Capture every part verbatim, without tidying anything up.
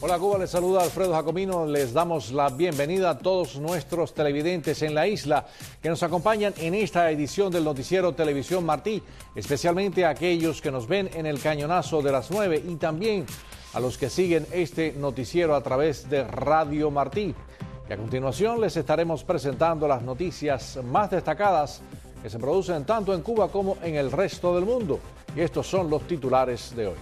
Hola Cuba, les saluda Alfredo Jacomino. Les damos la bienvenida a todos nuestros televidentes en la isla que nos acompañan en esta edición del noticiero Televisión Martí, especialmente a aquellos que nos ven en el cañonazo de las nueve y también a los que siguen este noticiero a través de Radio Martí. Y a continuación les estaremos presentando las noticias más destacadas que se producen tanto en Cuba como en el resto del mundo. Y estos son los titulares de hoy.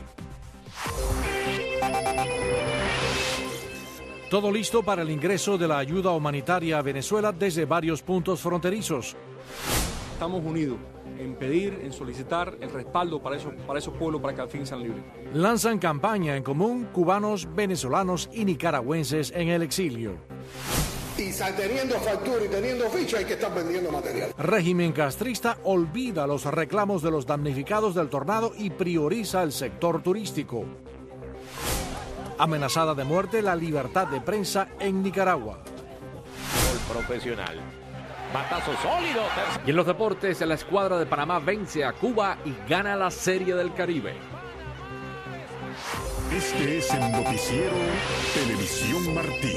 Todo listo para el ingreso de la ayuda humanitaria a Venezuela desde varios puntos fronterizos. Estamos unidos en pedir, en solicitar el respaldo para esos, para esos pueblos para que al fin sean libres. Lanzan campaña en común cubanos, venezolanos y nicaragüenses en el exilio. Y teniendo factura y teniendo ficha hay que estar vendiendo material. Régimen castrista olvida los reclamos de los damnificados del tornado y prioriza el sector turístico. Amenazada de muerte la libertad de prensa en Nicaragua. Gol profesional. Batazo sólido. Y en los deportes, la escuadra de Panamá vence a Cuba y gana la Serie del Caribe. Este es el noticiero Televisión Martí.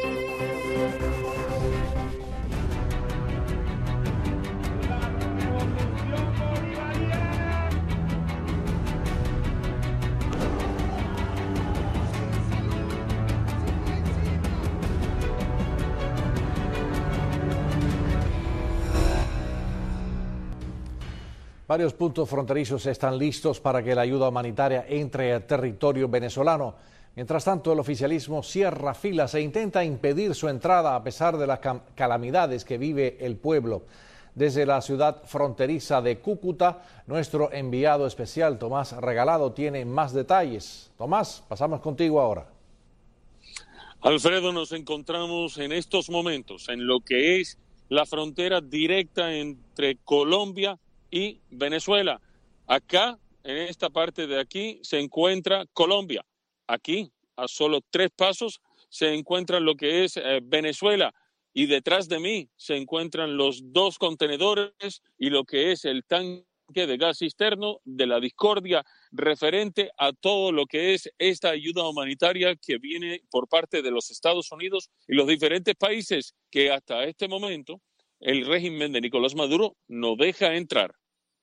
Varios puntos fronterizos están listos para que la ayuda humanitaria entre al territorio venezolano. Mientras tanto, el oficialismo cierra filas e intenta impedir su entrada a pesar de las calamidades que vive el pueblo. Desde la ciudad fronteriza de Cúcuta, nuestro enviado especial Tomás Regalado tiene más detalles. Tomás, pasamos contigo ahora. Alfredo, nos encontramos en estos momentos en lo que es la frontera directa entre Colombia y Venezuela. Acá, en esta parte de aquí, se encuentra Colombia. Aquí, a solo tres pasos, se encuentra lo que es eh, Venezuela. Y detrás de mí se encuentran los dos contenedores y lo que es el tanque de gas cisterno de la Discordia, referente a todo lo que es esta ayuda humanitaria que viene por parte de los Estados Unidos y los diferentes países que hasta este momento el régimen de Nicolás Maduro no deja entrar.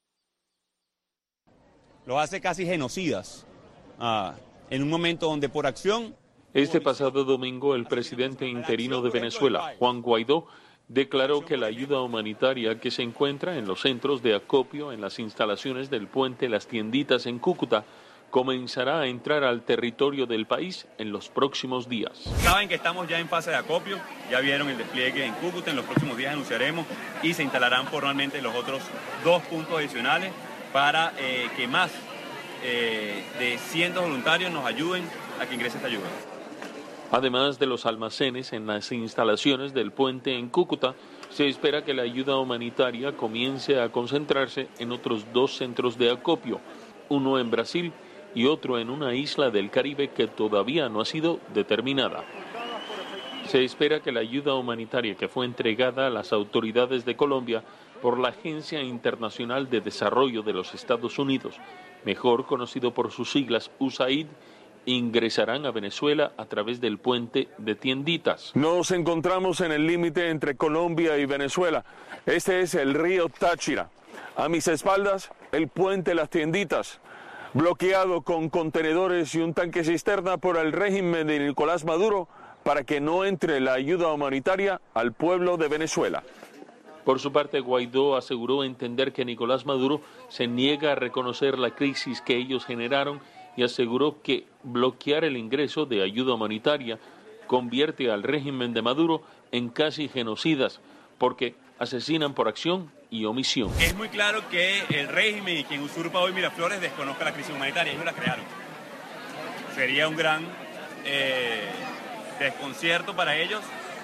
Los hace casi genocidas, uh, en un momento donde por acción... Este pasado domingo, el presidente interino de Venezuela, Juan Guaidó, declaró que la ayuda humanitaria que se encuentra en los centros de acopio en las instalaciones del puente Las Tienditas en Cúcuta comenzará a entrar al territorio del país en los próximos días. Saben que estamos ya en fase de acopio, ya vieron el despliegue en Cúcuta, en los próximos días anunciaremos y se instalarán formalmente los otros dos puntos adicionales para eh, que más eh, de cientos de voluntarios nos ayuden a que ingrese esta ayuda. Además de los almacenes en las instalaciones del puente en Cúcuta, se espera que la ayuda humanitaria comience a concentrarse en otros dos centros de acopio, uno en Brasil y otro en una isla del Caribe que todavía no ha sido determinada. Se espera que la ayuda humanitaria que fue entregada a las autoridades de Colombia por la Agencia Internacional de Desarrollo de los Estados Unidos, mejor conocido por sus siglas U S A I D, ingresarán a Venezuela a través del puente de Tienditas. Nos encontramos en el límite entre Colombia y Venezuela. Este es el río Táchira. A mis espaldas, el puente Las Tienditas, bloqueado con contenedores y un tanque cisterna por el régimen de Nicolás Maduro para que no entre la ayuda humanitaria al pueblo de Venezuela. Por su parte, Guaidó aseguró entender que Nicolás Maduro se niega a reconocer la crisis que ellos generaron y aseguró que bloquear el ingreso de ayuda humanitaria convierte al régimen de Maduro en casi genocidas, porque asesinan por acción y omisión. Es muy claro que el régimen y quien usurpa hoy Miraflores desconozca la crisis humanitaria, ellos la crearon. Sería un gran eh, desconcierto para ellos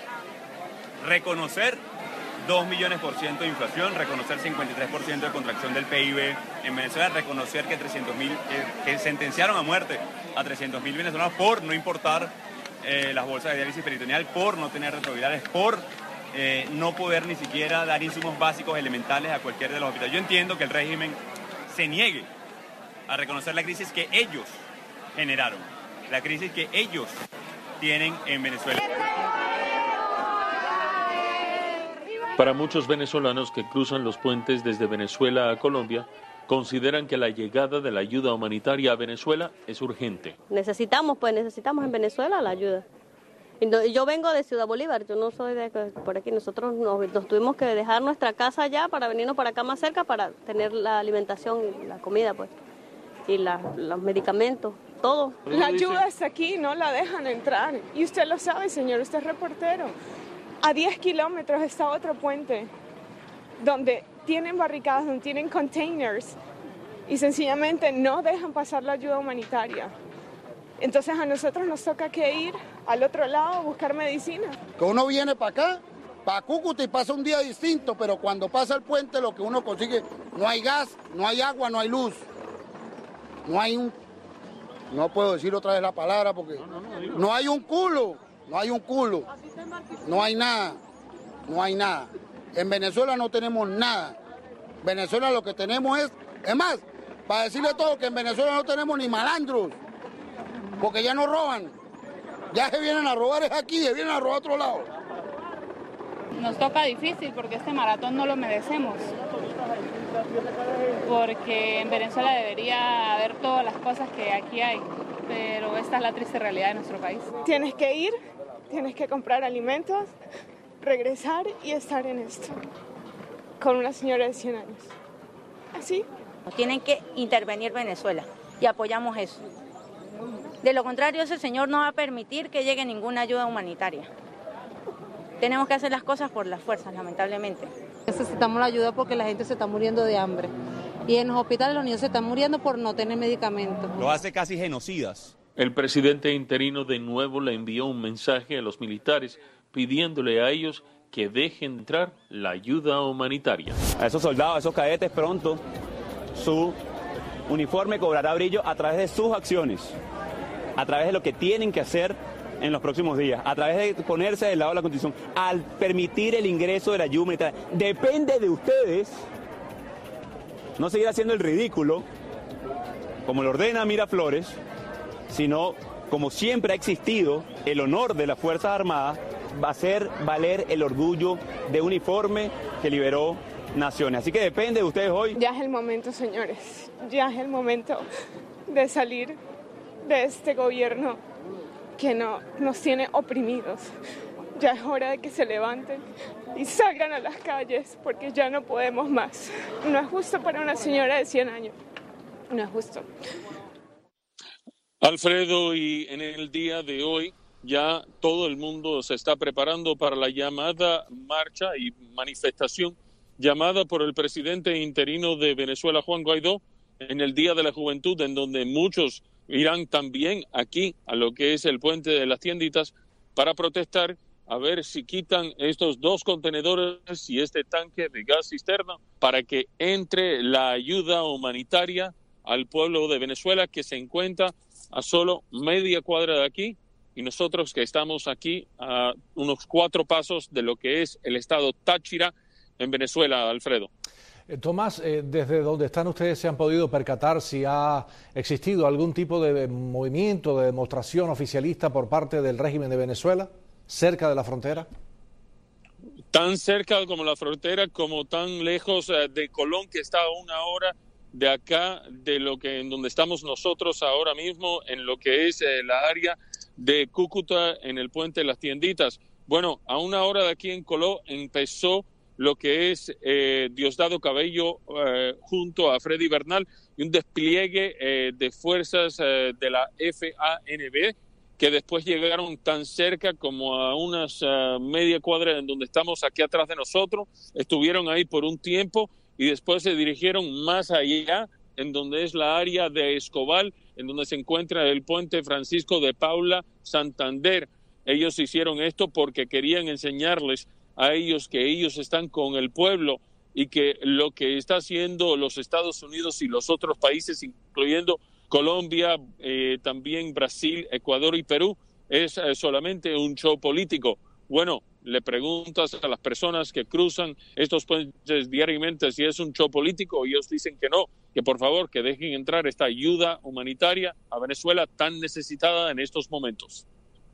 reconocer dos millones por ciento de inflación, reconocer cincuenta y tres por ciento de contracción del P I B en Venezuela, reconocer que trescientos mil, eh, que sentenciaron a muerte a trescientos mil venezolanos por no importar eh, las bolsas de diálisis peritoneal, por no tener retrovirales, por eh, no poder ni siquiera dar insumos básicos elementales a cualquiera de los hospitales. Yo entiendo que el régimen se niegue a reconocer la crisis que ellos generaron, la crisis que ellos tienen en Venezuela. Para muchos venezolanos que cruzan los puentes desde Venezuela a Colombia, consideran que la llegada de la ayuda humanitaria a Venezuela es urgente. Necesitamos, pues necesitamos en Venezuela la ayuda. Y no, yo vengo de Ciudad Bolívar, yo no soy de por aquí. Nosotros nos, nos tuvimos que dejar nuestra casa allá para venirnos para acá más cerca para tener la alimentación y la comida, pues, y la, los medicamentos, todo. La ayuda está aquí, no la dejan entrar. Y usted lo sabe, señor, usted es reportero. A diez kilómetros está otro puente donde tienen barricadas, donde tienen containers y sencillamente no dejan pasar la ayuda humanitaria. Entonces a nosotros nos toca que ir al otro lado a buscar medicina. Que uno viene para acá, para Cúcuta y pasa un día distinto, pero cuando pasa el puente lo que uno consigue, no hay gas, no hay agua, no hay luz. No hay un... No puedo decir otra vez la palabra porque... No hay un culo, no hay un culo. No hay nada, no hay nada. En Venezuela no tenemos nada. Venezuela lo que tenemos es... Es más, para decirle todo que en Venezuela no tenemos ni malandros, porque ya no roban. Ya se vienen a robar es aquí, se vienen a robar a otro lado. Nos toca difícil porque este maratón no lo merecemos. Porque en Venezuela debería haber todas las cosas que aquí hay, pero esta es la triste realidad de nuestro país. Tienes que ir, tienes que comprar alimentos, regresar y estar en esto, con una señora de cien años. ¿Así? Tienen que intervenir Venezuela y apoyamos eso. De lo contrario, ese señor no va a permitir que llegue ninguna ayuda humanitaria. Tenemos que hacer las cosas por las fuerzas, lamentablemente. Necesitamos la ayuda porque la gente se está muriendo de hambre. Y en los hospitales los niños se están muriendo por no tener medicamentos. Lo hace casi genocidas. El presidente interino de nuevo le envió un mensaje a los militares pidiéndole a ellos que dejen entrar la ayuda humanitaria. A esos soldados, a esos cadetes, pronto su uniforme cobrará brillo a través de sus acciones, a través de lo que tienen que hacer en los próximos días, a través de ponerse del lado de la Constitución, al permitir el ingreso de la ayuda humanitaria. Depende de ustedes no seguir haciendo el ridículo, como lo ordena Miraflores, sino como siempre ha existido el honor de las Fuerzas Armadas, va a hacer valer el orgullo de uniforme que liberó naciones. Así que depende de ustedes hoy. Ya es el momento, señores, ya es el momento de salir de este gobierno que no, nos tiene oprimidos. Ya es hora de que se levanten y salgan a las calles porque ya no podemos más. No es justo para una señora de cien años. No es justo. Alfredo, y en el día de hoy ya todo el mundo se está preparando para la llamada marcha y manifestación llamada por el presidente interino de Venezuela, Juan Guaidó, en el Día de la Juventud, en donde muchos irán también aquí a lo que es el puente de las tienditas para protestar a ver si quitan estos dos contenedores y este tanque de gas cisterna para que entre la ayuda humanitaria al pueblo de Venezuela, que se encuentra a solo media cuadra de aquí, y nosotros que estamos aquí a unos cuatro pasos de lo que es el estado Táchira en Venezuela, Alfredo. Eh, Tomás, eh, desde donde están ustedes se han podido percatar si ha existido algún tipo de movimiento, de demostración oficialista por parte del régimen de Venezuela cerca de la frontera. Tan cerca como la frontera, como tan lejos eh, de Colón, que está a una hora de acá, de lo que en donde estamos nosotros ahora mismo, en lo que es eh, la área de Cúcuta, en el puente de las tienditas. Bueno, a una hora de aquí en Colón empezó lo que es eh, Diosdado Cabello eh, junto a Freddy Bernal y un despliegue eh, de fuerzas eh, de la F A N B que después llegaron tan cerca como a unas uh, media cuadra en donde estamos aquí atrás de nosotros, estuvieron ahí por un tiempo y después se dirigieron más allá en donde es la área de Escobal, en donde se encuentra el puente Francisco de Paula Santander. Ellos hicieron esto porque querían enseñarles a ellos que ellos están con el pueblo y que lo que está haciendo los Estados Unidos y los otros países, incluyendo Colombia, eh, también Brasil, Ecuador y Perú, es eh, solamente un show político. Bueno, le preguntas a las personas que cruzan estos puentes diariamente si es un show político y ellos dicen que no, que por favor que dejen entrar esta ayuda humanitaria a Venezuela tan necesitada en estos momentos.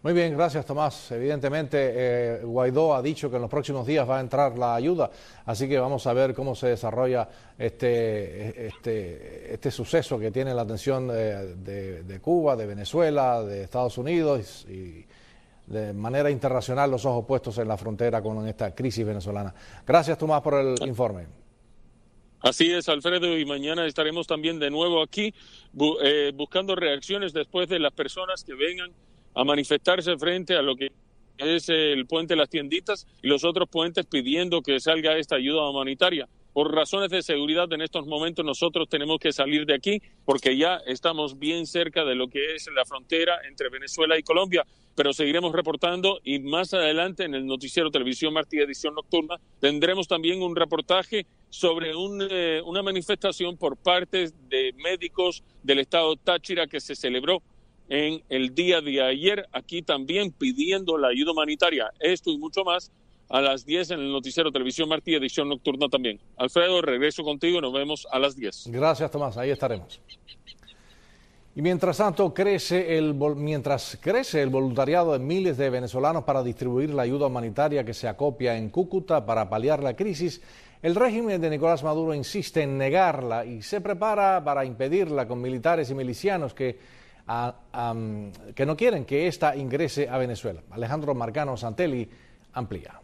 Muy bien, gracias Tomás. Evidentemente eh, Guaidó ha dicho que en los próximos días va a entrar la ayuda, así que vamos a ver cómo se desarrolla este, este, este suceso que tiene la atención de, de, de Cuba, de Venezuela, de Estados Unidos y de manera internacional los ojos puestos en la frontera con esta crisis venezolana. Gracias Tomás por el informe. Así es, Alfredo, y mañana estaremos también de nuevo aquí bu eh, buscando reacciones después de las personas que vengan a manifestarse frente a lo que es el puente de las tienditas y los otros puentes pidiendo que salga esta ayuda humanitaria. Por razones de seguridad en estos momentos nosotros tenemos que salir de aquí porque ya estamos bien cerca de lo que es la frontera entre Venezuela y Colombia, pero seguiremos reportando y más adelante en el noticiero Televisión Martí edición nocturna tendremos también un reportaje sobre un, eh, una manifestación por parte de médicos del estado Táchira que se celebró en el día de ayer, aquí también pidiendo la ayuda humanitaria. Esto y mucho más a las diez en el noticiero Televisión Martí, edición nocturna también. Alfredo, regreso contigo, nos vemos a las diez. Gracias, Tomás, ahí estaremos. Y mientras tanto, crece el, mientras crece el voluntariado de miles de venezolanos para distribuir la ayuda humanitaria que se acopia en Cúcuta para paliar la crisis, el régimen de Nicolás Maduro insiste en negarla y se prepara para impedirla con militares y milicianos que A, um, que no quieren que ésta ingrese a Venezuela. Alejandro Marcano Santelli amplía.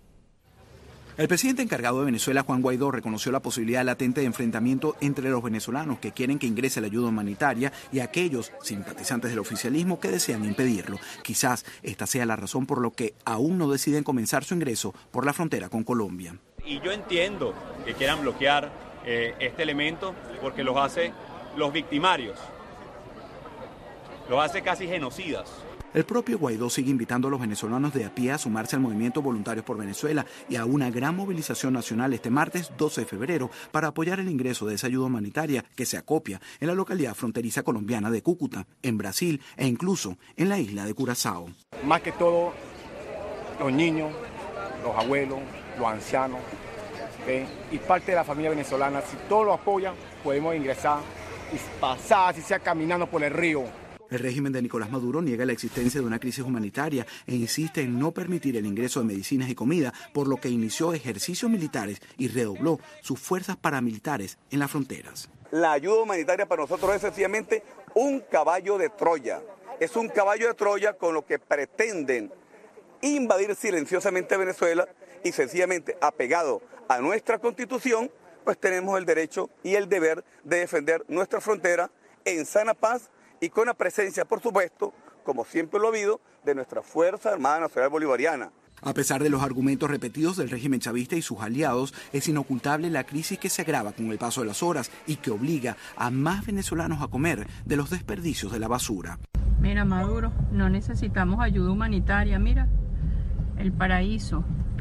El presidente encargado de Venezuela, Juan Guaidó, reconoció la posibilidad latente de enfrentamiento entre los venezolanos que quieren que ingrese la ayuda humanitaria y aquellos simpatizantes del oficialismo que desean impedirlo. Quizás esta sea la razón por lo que aún no deciden comenzar su ingreso por la frontera con Colombia. Y yo entiendo que quieran bloquear eh, este elemento porque los hace los victimarios. Los hace casi genocidas. El propio Guaidó sigue invitando a los venezolanos de a pie a sumarse al movimiento Voluntarios por Venezuela y a una gran movilización nacional este martes doce de febrero para apoyar el ingreso de esa ayuda humanitaria que se acopia en la localidad fronteriza colombiana de Cúcuta, en Brasil e incluso en la isla de Curazao. Más que todo, los niños, los abuelos, los ancianos ¿eh? y parte de la familia venezolana, si todos lo apoyan, podemos ingresar y pasar, si sea caminando por el río. El régimen de Nicolás Maduro niega la existencia de una crisis humanitaria e insiste en no permitir el ingreso de medicinas y comida, por lo que inició ejercicios militares y redobló sus fuerzas paramilitares en las fronteras. La ayuda humanitaria para nosotros es sencillamente un caballo de Troya. Es un caballo de Troya con lo que pretenden invadir silenciosamente Venezuela y sencillamente apegado a nuestra Constitución, pues tenemos el derecho y el deber de defender nuestra frontera en sana paz y con la presencia, por supuesto, como siempre lo ha habido, de nuestra Fuerza Armada Nacional Bolivariana. A pesar de los argumentos repetidos del régimen chavista y sus aliados, es inocultable la crisis que se agrava con el paso de las horas y que obliga a más venezolanos a comer de los desperdicios de la basura. Mira, Maduro, no necesitamos ayuda humanitaria. Mira, el paraíso,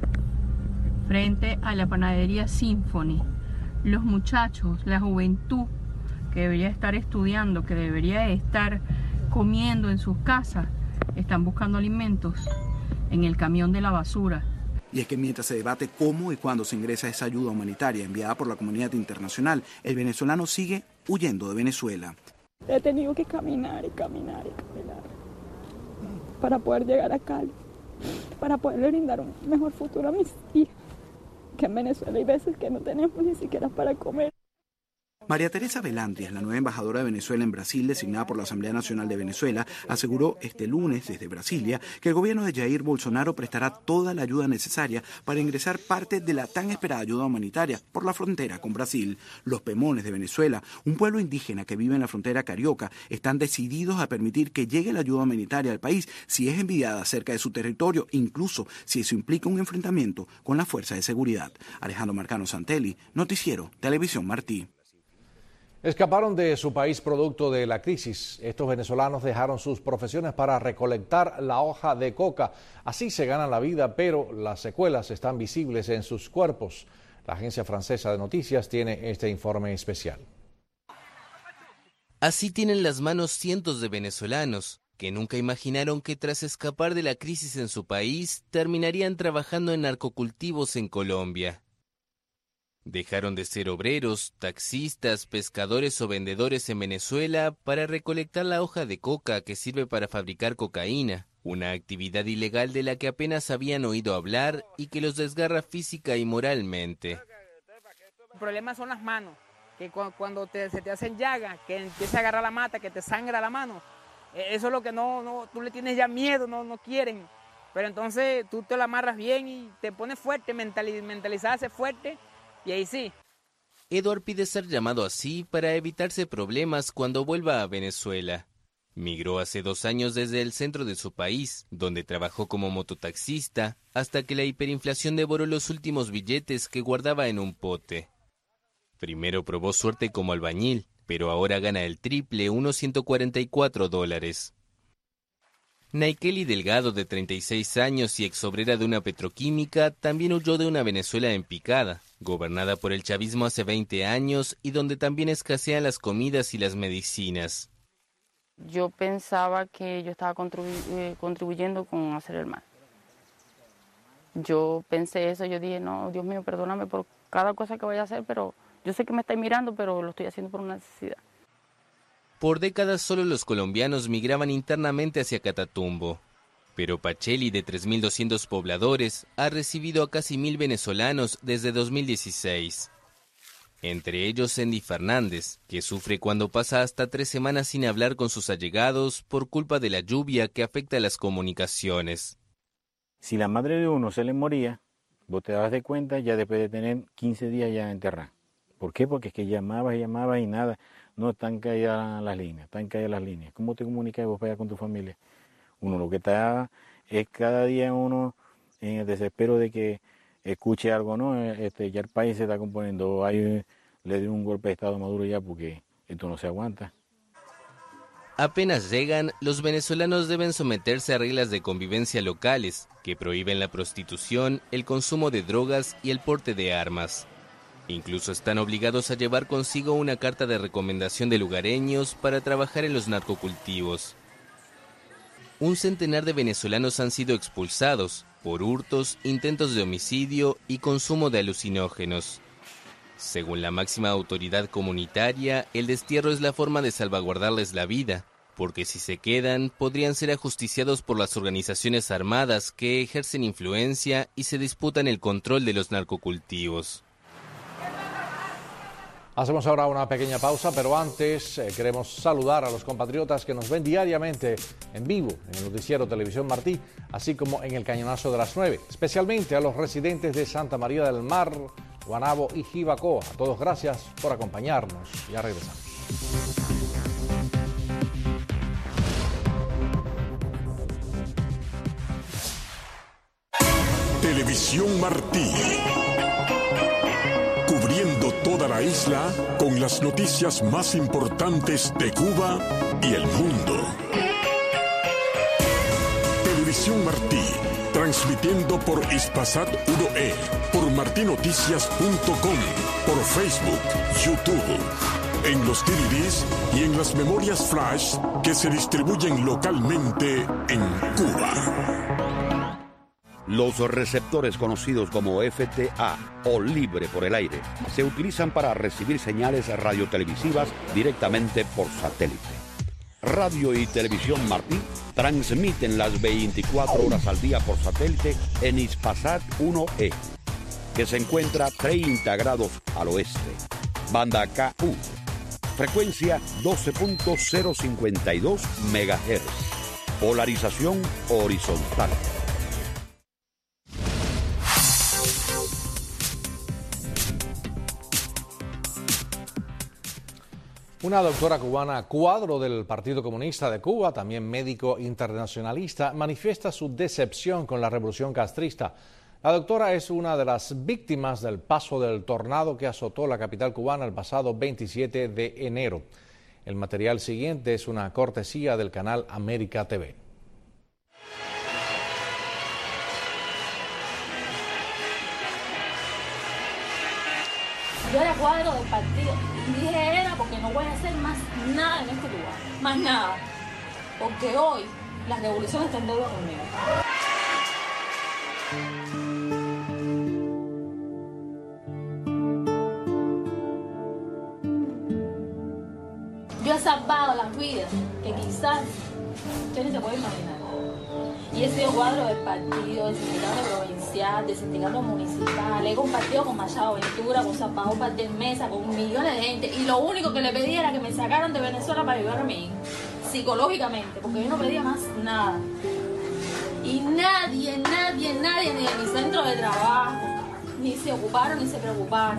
frente a la panadería Symphony. Los muchachos, la juventud, que debería estar estudiando, que debería estar comiendo en sus casas, están buscando alimentos en el camión de la basura. Y es que mientras se debate cómo y cuándo se ingresa esa ayuda humanitaria enviada por la comunidad internacional, el venezolano sigue huyendo de Venezuela. He tenido que caminar y caminar y caminar para poder llegar a Cali, para poder brindar un mejor futuro a mis hijas, que en Venezuela hay veces que no tenemos ni siquiera para comer. María Teresa Velandrias, la nueva embajadora de Venezuela en Brasil, designada por la Asamblea Nacional de Venezuela, aseguró este lunes desde Brasilia que el gobierno de Jair Bolsonaro prestará toda la ayuda necesaria para ingresar parte de la tan esperada ayuda humanitaria por la frontera con Brasil. Los Pemones de Venezuela, un pueblo indígena que vive en la frontera carioca, están decididos a permitir que llegue la ayuda humanitaria al país si es enviada cerca de su territorio, incluso si eso implica un enfrentamiento con las fuerzas de seguridad. Alejandro Marcano Santelli, Noticiero Televisión Martí. Escaparon de su país producto de la crisis. Estos venezolanos dejaron sus profesiones para recolectar la hoja de coca. Así se ganan la vida, pero las secuelas están visibles en sus cuerpos. La agencia francesa de noticias tiene este informe especial. Así tienen las manos cientos de venezolanos que nunca imaginaron que tras escapar de la crisis en su país terminarían trabajando en narcocultivos en Colombia. Dejaron de ser obreros, taxistas, pescadores o vendedores en Venezuela para recolectar la hoja de coca que sirve para fabricar cocaína. una actividad ilegal de la que apenas habían oído hablar y que los desgarra física y moralmente. El problema son las manos, que cu cuando te, se te hacen llagas, que empieza a agarrar la mata, que te sangra la mano, eso es lo que no, no tú le tienes ya miedo, no, no quieren. Pero entonces tú te la amarras bien y te pones fuerte, mentaliz mentalizarse fuerte, y ahí sí. Edward pide ser llamado así para evitarse problemas cuando vuelva a Venezuela. Migró hace dos años desde el centro de su país, donde trabajó como mototaxista, hasta que la hiperinflación devoró los últimos billetes que guardaba en un pote. Primero probó suerte como albañil, pero ahora gana el triple, unos ciento cuarenta y cuatro dólares. Naikeli Delgado, de treinta y seis años y exobrera de una petroquímica, también huyó de una Venezuela en picada, gobernada por el chavismo hace veinte años y donde también escasean las comidas y las medicinas. Yo pensaba que yo estaba contribu eh, contribuyendo con hacer el mal. Yo pensé eso, yo dije, no, Dios mío, perdóname por cada cosa que vaya a hacer, pero yo sé que me estáis mirando, pero lo estoy haciendo por una necesidad. Por décadas solo los colombianos migraban internamente hacia Catatumbo, pero Pacheli, de tres mil doscientos pobladores, ha recibido a casi mil venezolanos desde dos mil dieciséis. Entre ellos Sandy Fernández, que sufre cuando pasa hasta tres semanas sin hablar con sus allegados por culpa de la lluvia que afecta las comunicaciones. Si la madre de uno se le moría, vos te das de cuenta ya después de tener quince días ya enterrada. ¿Por qué? Porque es que llamabas y llamabas y nada, no están caídas las líneas, están caídas las líneas. ¿Cómo te comunicas vos para allá con tu familia? Uno lo que está es cada día uno en el desespero de que escuche algo, ¿no? Este, ya el país se está componiendo, hay, le dio un golpe de estado a Maduro ya porque esto no se aguanta. Apenas llegan, los venezolanos deben someterse a reglas de convivencia locales que prohíben la prostitución, el consumo de drogas y el porte de armas. Incluso están obligados a llevar consigo una carta de recomendación de lugareños para trabajar en los narcocultivos. Un centenar de venezolanos han sido expulsados por hurtos, intentos de homicidio y consumo de alucinógenos. Según la máxima autoridad comunitaria, el destierro es la forma de salvaguardarles la vida, porque si se quedan, podrían ser ajusticiados por las organizaciones armadas que ejercen influencia y se disputan el control de los narcocultivos. Hacemos ahora una pequeña pausa, pero antes eh, queremos saludar a los compatriotas que nos ven diariamente en vivo en el noticiero Televisión Martí, así como en el Cañonazo de las nueve, especialmente a los residentes de Santa María del Mar, Guanabo y Jibacó. A todos gracias por acompañarnos. Ya regresamos. Televisión Martí. Cubriendo toda la isla con las noticias más importantes de Cuba y el mundo. Televisión Martí, transmitiendo por Hispasat uno E, por martinoticias punto com, por Facebook, YouTube, en los D V Ds y en las memorias flash que se distribuyen localmente en Cuba. Los receptores conocidos como F T A o libre por el aire se utilizan para recibir señales radiotelevisivas directamente por satélite. Radio y Televisión Martí transmiten las veinticuatro horas al día por satélite en Hispasat uno E, que se encuentra treinta grados al oeste. Banda K U, frecuencia doce punto cero cincuenta y dos megahertz, polarización horizontal. Una doctora cubana, cuadro del Partido Comunista de Cuba, también médico internacionalista, manifiesta su decepción con la revolución castrista. La doctora es una de las víctimas del paso del tornado que azotó la capital cubana el pasado veintisiete de enero. El material siguiente es una cortesía del canal América T V. Yo era cuadro del partido. Dije era porque no voy a hacer más nada en este lugar. Más nada. Porque hoy la revolución está en deuda conmigo. Yo he salvado las vidas que quizás Ustedes se pueden imaginar. Y he sido cuadro del partido, del sindicato provincial, del sindicato municipal. He compartido con Machado Ventura, con San Pablo Partes Mesa, con millones de gente. Y lo único que le pedí era que me sacaran de Venezuela para ayudar a mi hijo, psicológicamente, porque yo no pedía más nada. Y nadie, nadie, nadie, ni de mi centro de trabajo, ni se ocuparon ni se preocuparon.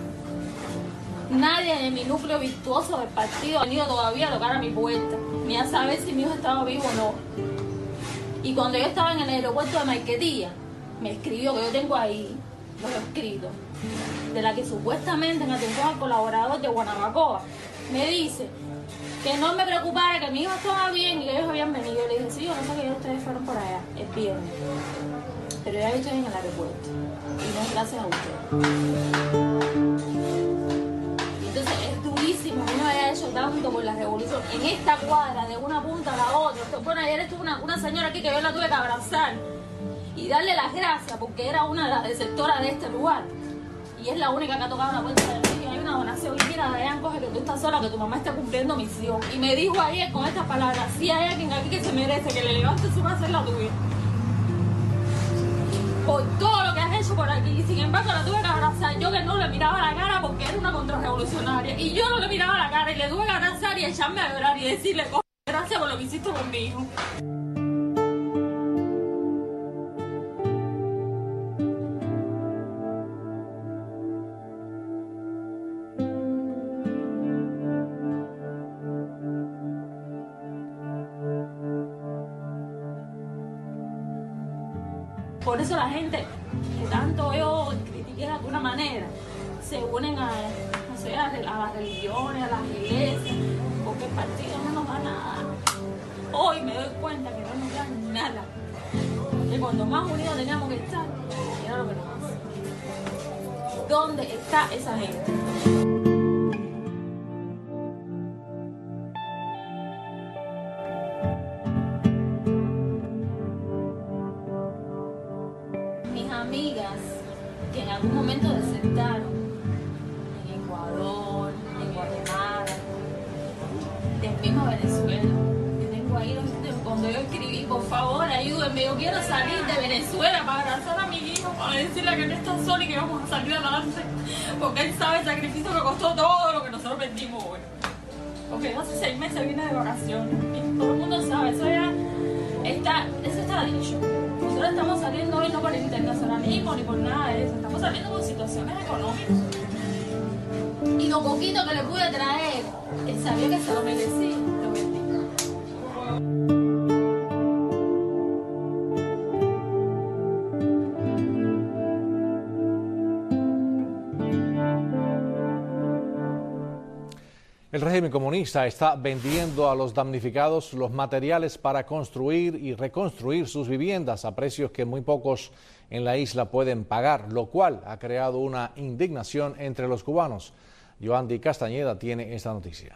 Nadie de mi núcleo virtuoso del partido ha venido todavía a tocar a mi puerta, ni a saber si mi hijo estaba vivo o no. Y cuando yo estaba en el aeropuerto de Maiquetía, me escribió, que yo tengo ahí los escritos, de la que supuestamente en atención al colaborador de Guanabacoa, me dice que no me preocupara, que mi hijo estaba bien y que ellos habían venido. Yo le dije, sí, yo no sé que ya ustedes fueron por allá, el viernes. Pero ya estoy en el aeropuerto. Y no es gracias a ustedes. Entonces es durísimo que uno haya hecho tanto por la revolución en esta cuadra, de una punta a la otra. Bueno, ayer estuvo una, una señora aquí que yo la tuve que abrazar y darle las gracias porque era una de las deceptoras de este lugar. Y es la única que ha tocado la puerta del niño. Hay una donación. Y mira, Dayan, coge que tú estás sola, que tu mamá está cumpliendo misión. Y me dijo ayer con estas palabras, sí hay alguien aquí que se merece que le levante su mano, es la tuya. Por todo lo que has hecho por aquí. Y sin embargo la tuve que abrazar. Yo que no le miraba la cara porque era una contrarrevolucionaria. Y yo no le miraba la cara y le tuve que abrazar y echarme a llorar y decirle, gracias por lo que hiciste conmigo. Por eso la gente que tanto yo critiqué de alguna manera se unen a, no sé, a, a las religiones, a las iglesias, porque el partido no nos da nada. Hoy me doy cuenta que no nos dan nada. Que cuando más unidos teníamos que estar, era lo que nos hace. ¿Dónde está esa gente? Amigas que en algún momento desertaron en Ecuador, en Guatemala, en mismo Venezuela. Yo tengo ahí los, cuando yo escribí, por favor, ayúdenme, yo quiero salir de Venezuela para abrazar a mi hijo, para decirle que no está solo y que vamos a salir adelante, porque él sabe el sacrificio que costó todo lo que nosotros vendimos hoy. Porque yo hace seis meses vine de vacaciones y todo el mundo sabe, eso ya está, eso está dicho. Nosotros estamos saliendo hoy no por el internacionalismo ni por nada de eso, estamos saliendo por situaciones económicas. Y lo poquito que le pude traer, él sabía que se lo merecía, lo vendí. El régimen comunista está vendiendo a los damnificados los materiales para construir y reconstruir sus viviendas a precios que muy pocos en la isla pueden pagar, lo cual ha creado una indignación entre los cubanos. Yoandi Castañeda tiene esta noticia.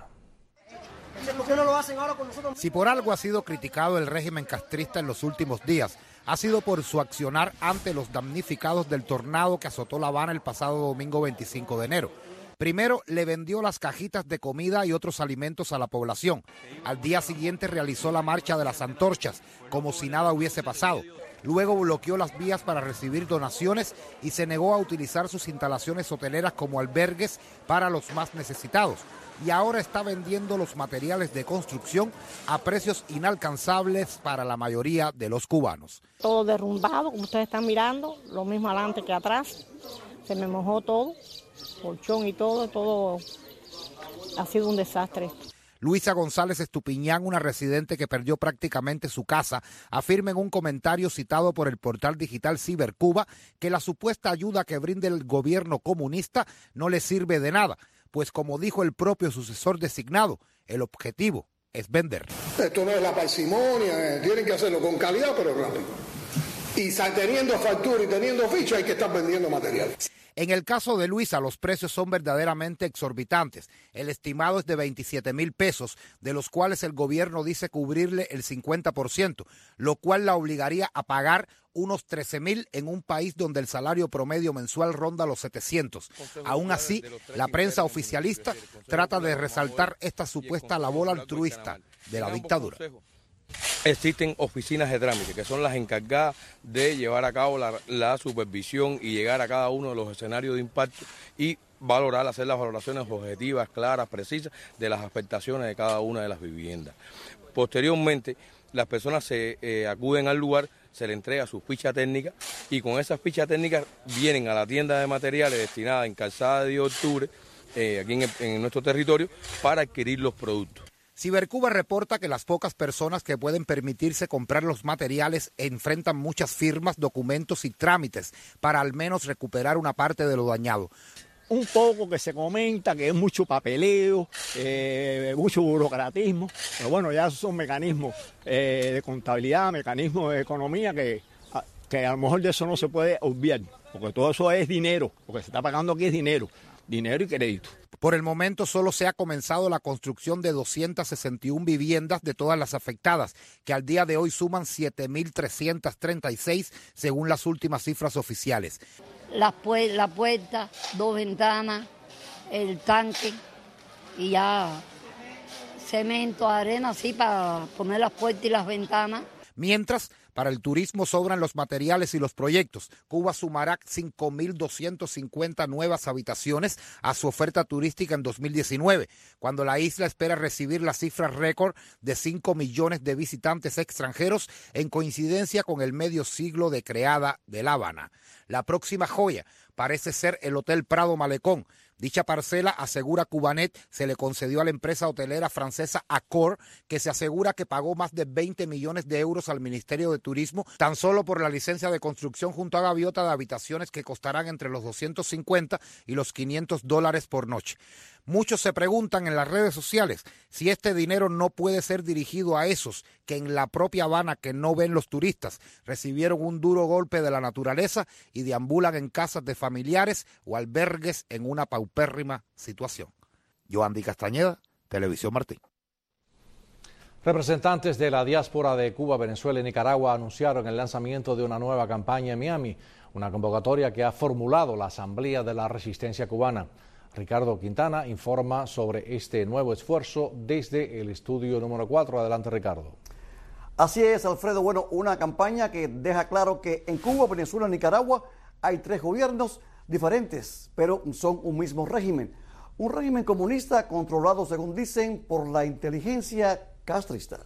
Si por algo ha sido criticado el régimen castrista en los últimos días, ha sido por su accionar ante los damnificados del tornado que azotó La Habana el pasado domingo veinticinco de enero. Primero le vendió las cajitas de comida y otros alimentos a la población. Al día siguiente realizó la marcha de las antorchas, como si nada hubiese pasado. Luego bloqueó las vías para recibir donaciones y se negó a utilizar sus instalaciones hoteleras como albergues para los más necesitados. Y ahora está vendiendo los materiales de construcción a precios inalcanzables para la mayoría de los cubanos. Todo derrumbado, como ustedes están mirando, lo mismo adelante que atrás. Se me mojó todo, colchón y todo, todo ha sido un desastre. Luisa González Estupiñán, una residente que perdió prácticamente su casa, afirma en un comentario citado por el portal digital Cibercuba que la supuesta ayuda que brinda el gobierno comunista no le sirve de nada, pues como dijo el propio sucesor designado, el objetivo es vender. Esto no es la parsimonia, tienen que hacerlo con calidad pero rápido. Y teniendo factura y teniendo ficha hay que estar vendiendo material. En el caso de Luisa, los precios son verdaderamente exorbitantes. El estimado es de veintisiete mil pesos, de los cuales el gobierno dice cubrirle el cincuenta por ciento, lo cual la obligaría a pagar unos trece mil en un país donde el salario promedio mensual ronda los setecientos. Aún así, la prensa oficialista trata de resaltar esta supuesta labor altruista de la dictadura. existen oficinas de trámite, que son las encargadas de llevar a cabo la, la supervisión y llegar a cada uno de los escenarios de impacto y valorar, hacer las valoraciones objetivas, claras, precisas de las afectaciones de cada una de las viviendas. Posteriormente, las personas se eh, acuden al lugar, se le entrega su ficha técnica y con esas fichas técnicas vienen a la tienda de materiales destinada en Calzada de Octubre, eh, aquí en, el, en nuestro territorio, para adquirir los productos. Cibercuba reporta que las pocas personas que pueden permitirse comprar los materiales enfrentan muchas firmas, documentos y trámites para al menos recuperar una parte de lo dañado. Un poco que se comenta que es mucho papeleo, eh, mucho burocratismo, pero bueno, ya esos son mecanismos eh, de contabilidad, mecanismos de economía que, que a lo mejor de eso no se puede obviar, porque todo eso es dinero, lo que se está pagando aquí es dinero, dinero y crédito. Por el momento solo se ha comenzado la construcción de doscientas sesenta y una viviendas de todas las afectadas, que al día de hoy suman siete mil trescientas treinta y seis según las últimas cifras oficiales. La, pu la puerta, dos ventanas, el tanque y ya cemento, arena, así para poner las puertas y las ventanas. Mientras, para el turismo sobran los materiales y los proyectos. Cuba sumará cinco mil doscientas cincuenta nuevas habitaciones a su oferta turística en dos mil diecinueve, cuando la isla espera recibir la cifra récord de cinco millones de visitantes extranjeros en coincidencia con el medio siglo de creada de La Habana. La próxima joya parece ser el Hotel Prado Malecón. Dicha parcela, asegura Cubanet, se le concedió a la empresa hotelera francesa Accor, que se asegura que pagó más de veinte millones de euros al Ministerio de Turismo tan solo por la licencia de construcción junto a Gaviota de habitaciones que costarán entre los doscientos cincuenta y los quinientos dólares por noche. Muchos se preguntan en las redes sociales si este dinero no puede ser dirigido a esos que en la propia Habana, que no ven los turistas, recibieron un duro golpe de la naturaleza y deambulan en casas de familiares o albergues en una paupérrima situación. Yoandi Castañeda, Televisión Martí. Representantes de la diáspora de Cuba, Venezuela y Nicaragua anunciaron el lanzamiento de una nueva campaña en Miami, una convocatoria que ha formulado la Asamblea de la Resistencia Cubana. Ricardo Quintana informa sobre este nuevo esfuerzo desde el estudio número cuatro. Adelante, Ricardo. Así es, Alfredo. Bueno, una campaña que deja claro que en Cuba, Venezuela y Nicaragua hay tres gobiernos diferentes, pero son un mismo régimen. Un régimen comunista controlado, según dicen, por la inteligencia castrista.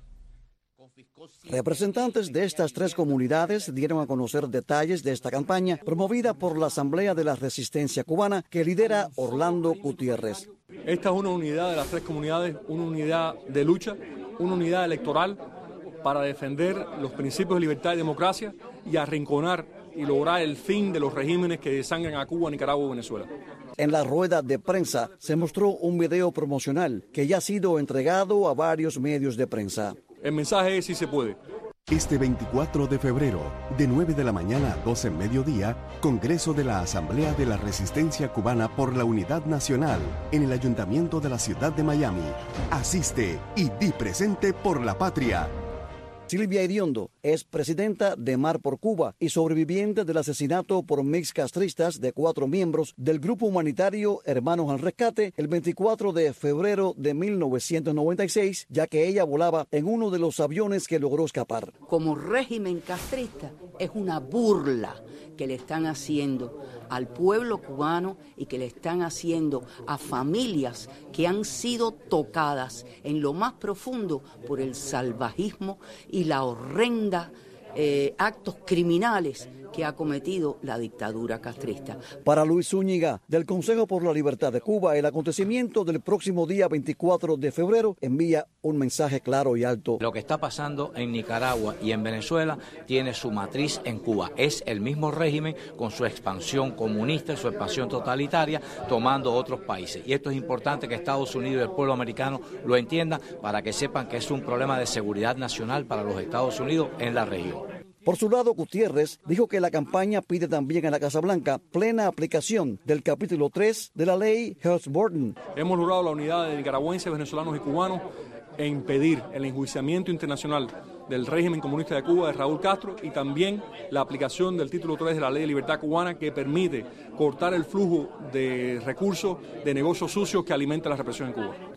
Representantes de estas tres comunidades dieron a conocer detalles de esta campaña promovida por la Asamblea de la Resistencia Cubana que lidera Orlando Gutiérrez. Esta es una unidad de las tres comunidades, una unidad de lucha, una unidad electoral para defender los principios de libertad y democracia y arrinconar y lograr el fin de los regímenes que desangran a Cuba, Nicaragua y Venezuela. En la rueda de prensa se mostró un video promocional que ya ha sido entregado a varios medios de prensa. El mensaje es: sí se puede. Este veinticuatro de febrero, de nueve de la mañana a doce mediodía, Congreso de la Asamblea de la Resistencia Cubana por la Unidad Nacional en el Ayuntamiento de la Ciudad de Miami. Asiste y di presente por la patria. Silvia Iriondo es presidenta de Mar por Cuba y sobreviviente del asesinato por mix castristas de cuatro miembros del grupo humanitario Hermanos al Rescate el veinticuatro de febrero de mil novecientos noventa y seis, ya que ella volaba en uno de los aviones que logró escapar. Como régimen castrista es una burla que le están haciendo al pueblo cubano y que le están haciendo a familias que han sido tocadas en lo más profundo por el salvajismo y la horrenda eh, actos criminales que ha cometido la dictadura castrista. Para Luis Zúñiga, del Consejo por la Libertad de Cuba, el acontecimiento del próximo día veinticuatro de febrero envía un mensaje claro y alto. Lo que está pasando en Nicaragua y en Venezuela tiene su matriz en Cuba. Es el mismo régimen con su expansión comunista y su expansión totalitaria tomando otros países. Y esto es importante que Estados Unidos y el pueblo americano lo entiendan para que sepan que es un problema de seguridad nacional para los Estados Unidos en la región. Por su lado, Gutiérrez dijo que la campaña pide también a la Casa Blanca plena aplicación del capítulo tres de la ley Hurst-Burton. Hemos logrado la unidad de nicaragüenses, venezolanos y cubanos e impedir el enjuiciamiento internacional del régimen comunista de Cuba de Raúl Castro y también la aplicación del título tres de la ley de libertad cubana que permite cortar el flujo de recursos de negocios sucios que alimentan la represión en Cuba.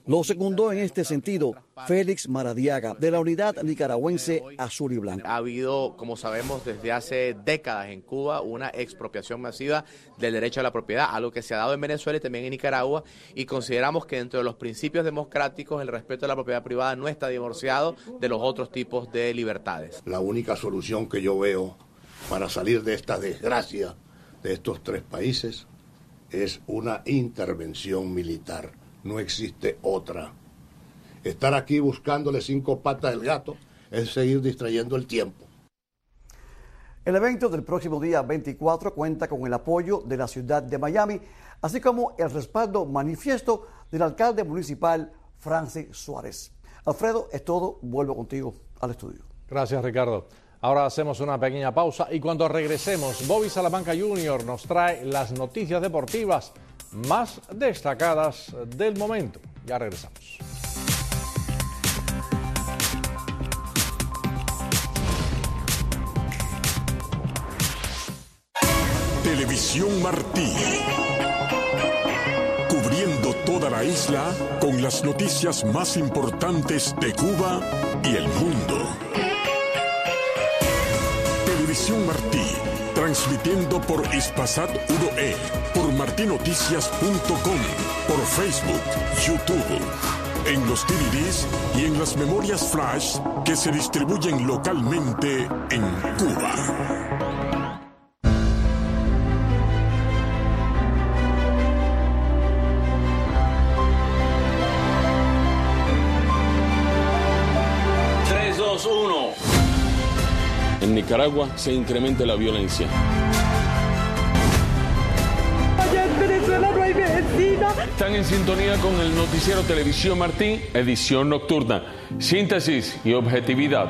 Lo secundó en este sentido Félix Maradiaga, de la Unidad Nicaragüense Azul y Blanco. Ha habido, como sabemos, desde hace décadas en Cuba una expropiación masiva del derecho a la propiedad, algo que se ha dado en Venezuela y también en Nicaragua, y consideramos que dentro de los principios democráticos el respeto a la propiedad privada no está divorciado de los otros tipos de libertades. La única solución que yo veo para salir de esta desgracia de estos tres países es una intervención militar. No existe otra. Estar aquí buscándole cinco patas al gato es seguir distrayendo el tiempo. El evento del próximo día veinticuatro cuenta con el apoyo de la ciudad de Miami, así como el respaldo manifiesto del alcalde municipal Francis Suárez. Alfredo, es todo. Vuelvo contigo al estudio. Gracias, Ricardo. Ahora hacemos una pequeña pausa y cuando regresemos, Bobby Salamanca junior nos trae las noticias deportivas más destacadas del momento. Ya regresamos. Televisión Martí. Cubriendo toda la isla con las noticias más importantes de Cuba y el mundo. Televisión Martí, transmitiendo por Hispasat uno E, por martinoticias punto com, por Facebook, YouTube, en los D V Ds y en las memorias flash que se distribuyen localmente en Cuba. tres, dos, uno. En Nicaragua se incrementa la violencia. Allá en Venezuela no hay medicina. Están en sintonía con el noticiero Televisión Martí, edición nocturna. Síntesis y objetividad.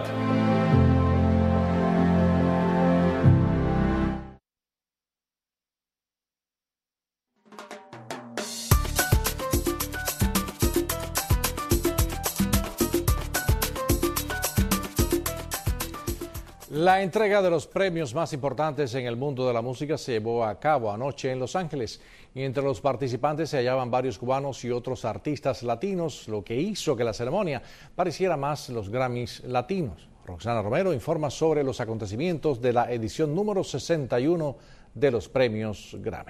La entrega de los premios más importantes en el mundo de la música se llevó a cabo anoche en Los Ángeles y entre los participantes se hallaban varios cubanos y otros artistas latinos, lo que hizo que la ceremonia pareciera más los Grammys latinos. Roxana Romero informa sobre los acontecimientos de la edición número sesenta y uno de los premios Grammy.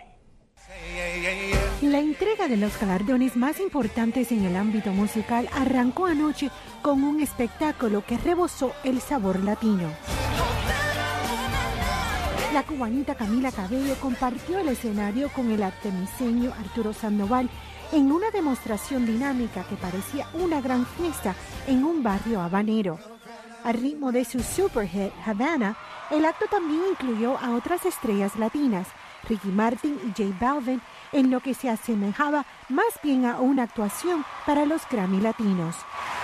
La entrega de los galardones más importantes en el ámbito musical arrancó anoche con un espectáculo que rebosó el sabor latino. La cubanita Camila Cabello compartió el escenario con el artemiseño Arturo Sandoval en una demostración dinámica que parecía una gran fiesta en un barrio habanero. Al ritmo de su superhit Havana, el acto también incluyó a otras estrellas latinas, Ricky Martin y J Balvin, en lo que se asemejaba más bien a una actuación para los Grammy latinos.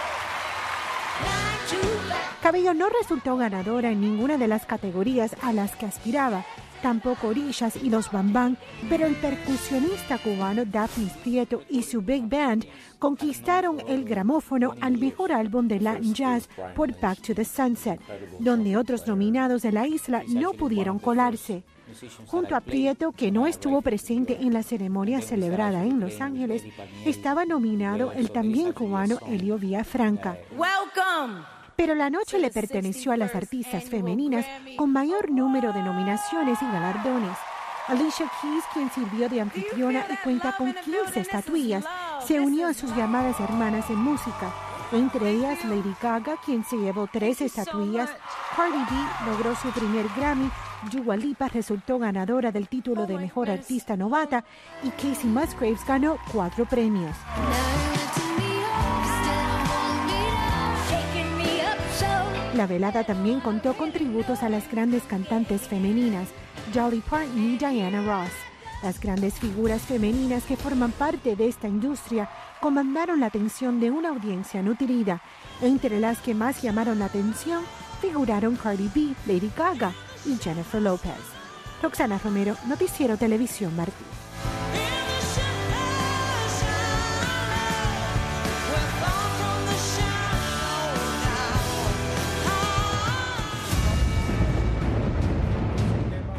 Cabello no resultó ganadora en ninguna de las categorías a las que aspiraba, tampoco Orishas y los Bambán, pero el percusionista cubano Daphnis Prieto y su Big Band conquistaron el gramófono al mejor álbum de Latin Jazz por Back to the Sunset, donde otros nominados de la isla no pudieron colarse. Junto a Prieto, que no estuvo presente en la ceremonia celebrada en Los Ángeles, estaba nominado el también cubano Elio Villafranca. Welcome. Pero la noche le perteneció a las artistas femeninas con mayor número de nominaciones y galardones. Alicia Keys, quien sirvió de anfitriona y cuenta con quince estatuillas, se unió a sus llamadas hermanas en música. Entre ellas Lady Gaga, quien se llevó tres estatuillas, Cardi B logró su primer Grammy, Dua Lipa resultó ganadora del título de Mejor Artista Novata y Casey Musgraves ganó cuatro premios. La velada también contó con tributos a las grandes cantantes femeninas, Dolly Parton y Diana Ross. Las grandes figuras femeninas que forman parte de esta industria comandaron la atención de una audiencia nutrida. Entre las que más llamaron la atención figuraron Cardi B, Lady Gaga y Jennifer López. Roxana Romero, Noticiero Televisión Martí.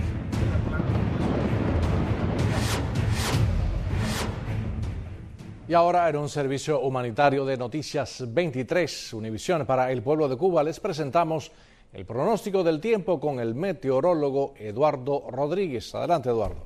Y Y ahora, en un servicio humanitario de Noticias veintitrés, Univisión para el pueblo de Cuba, les presentamos el pronóstico del tiempo con el meteorólogo Eduardo Rodríguez. Adelante, Eduardo.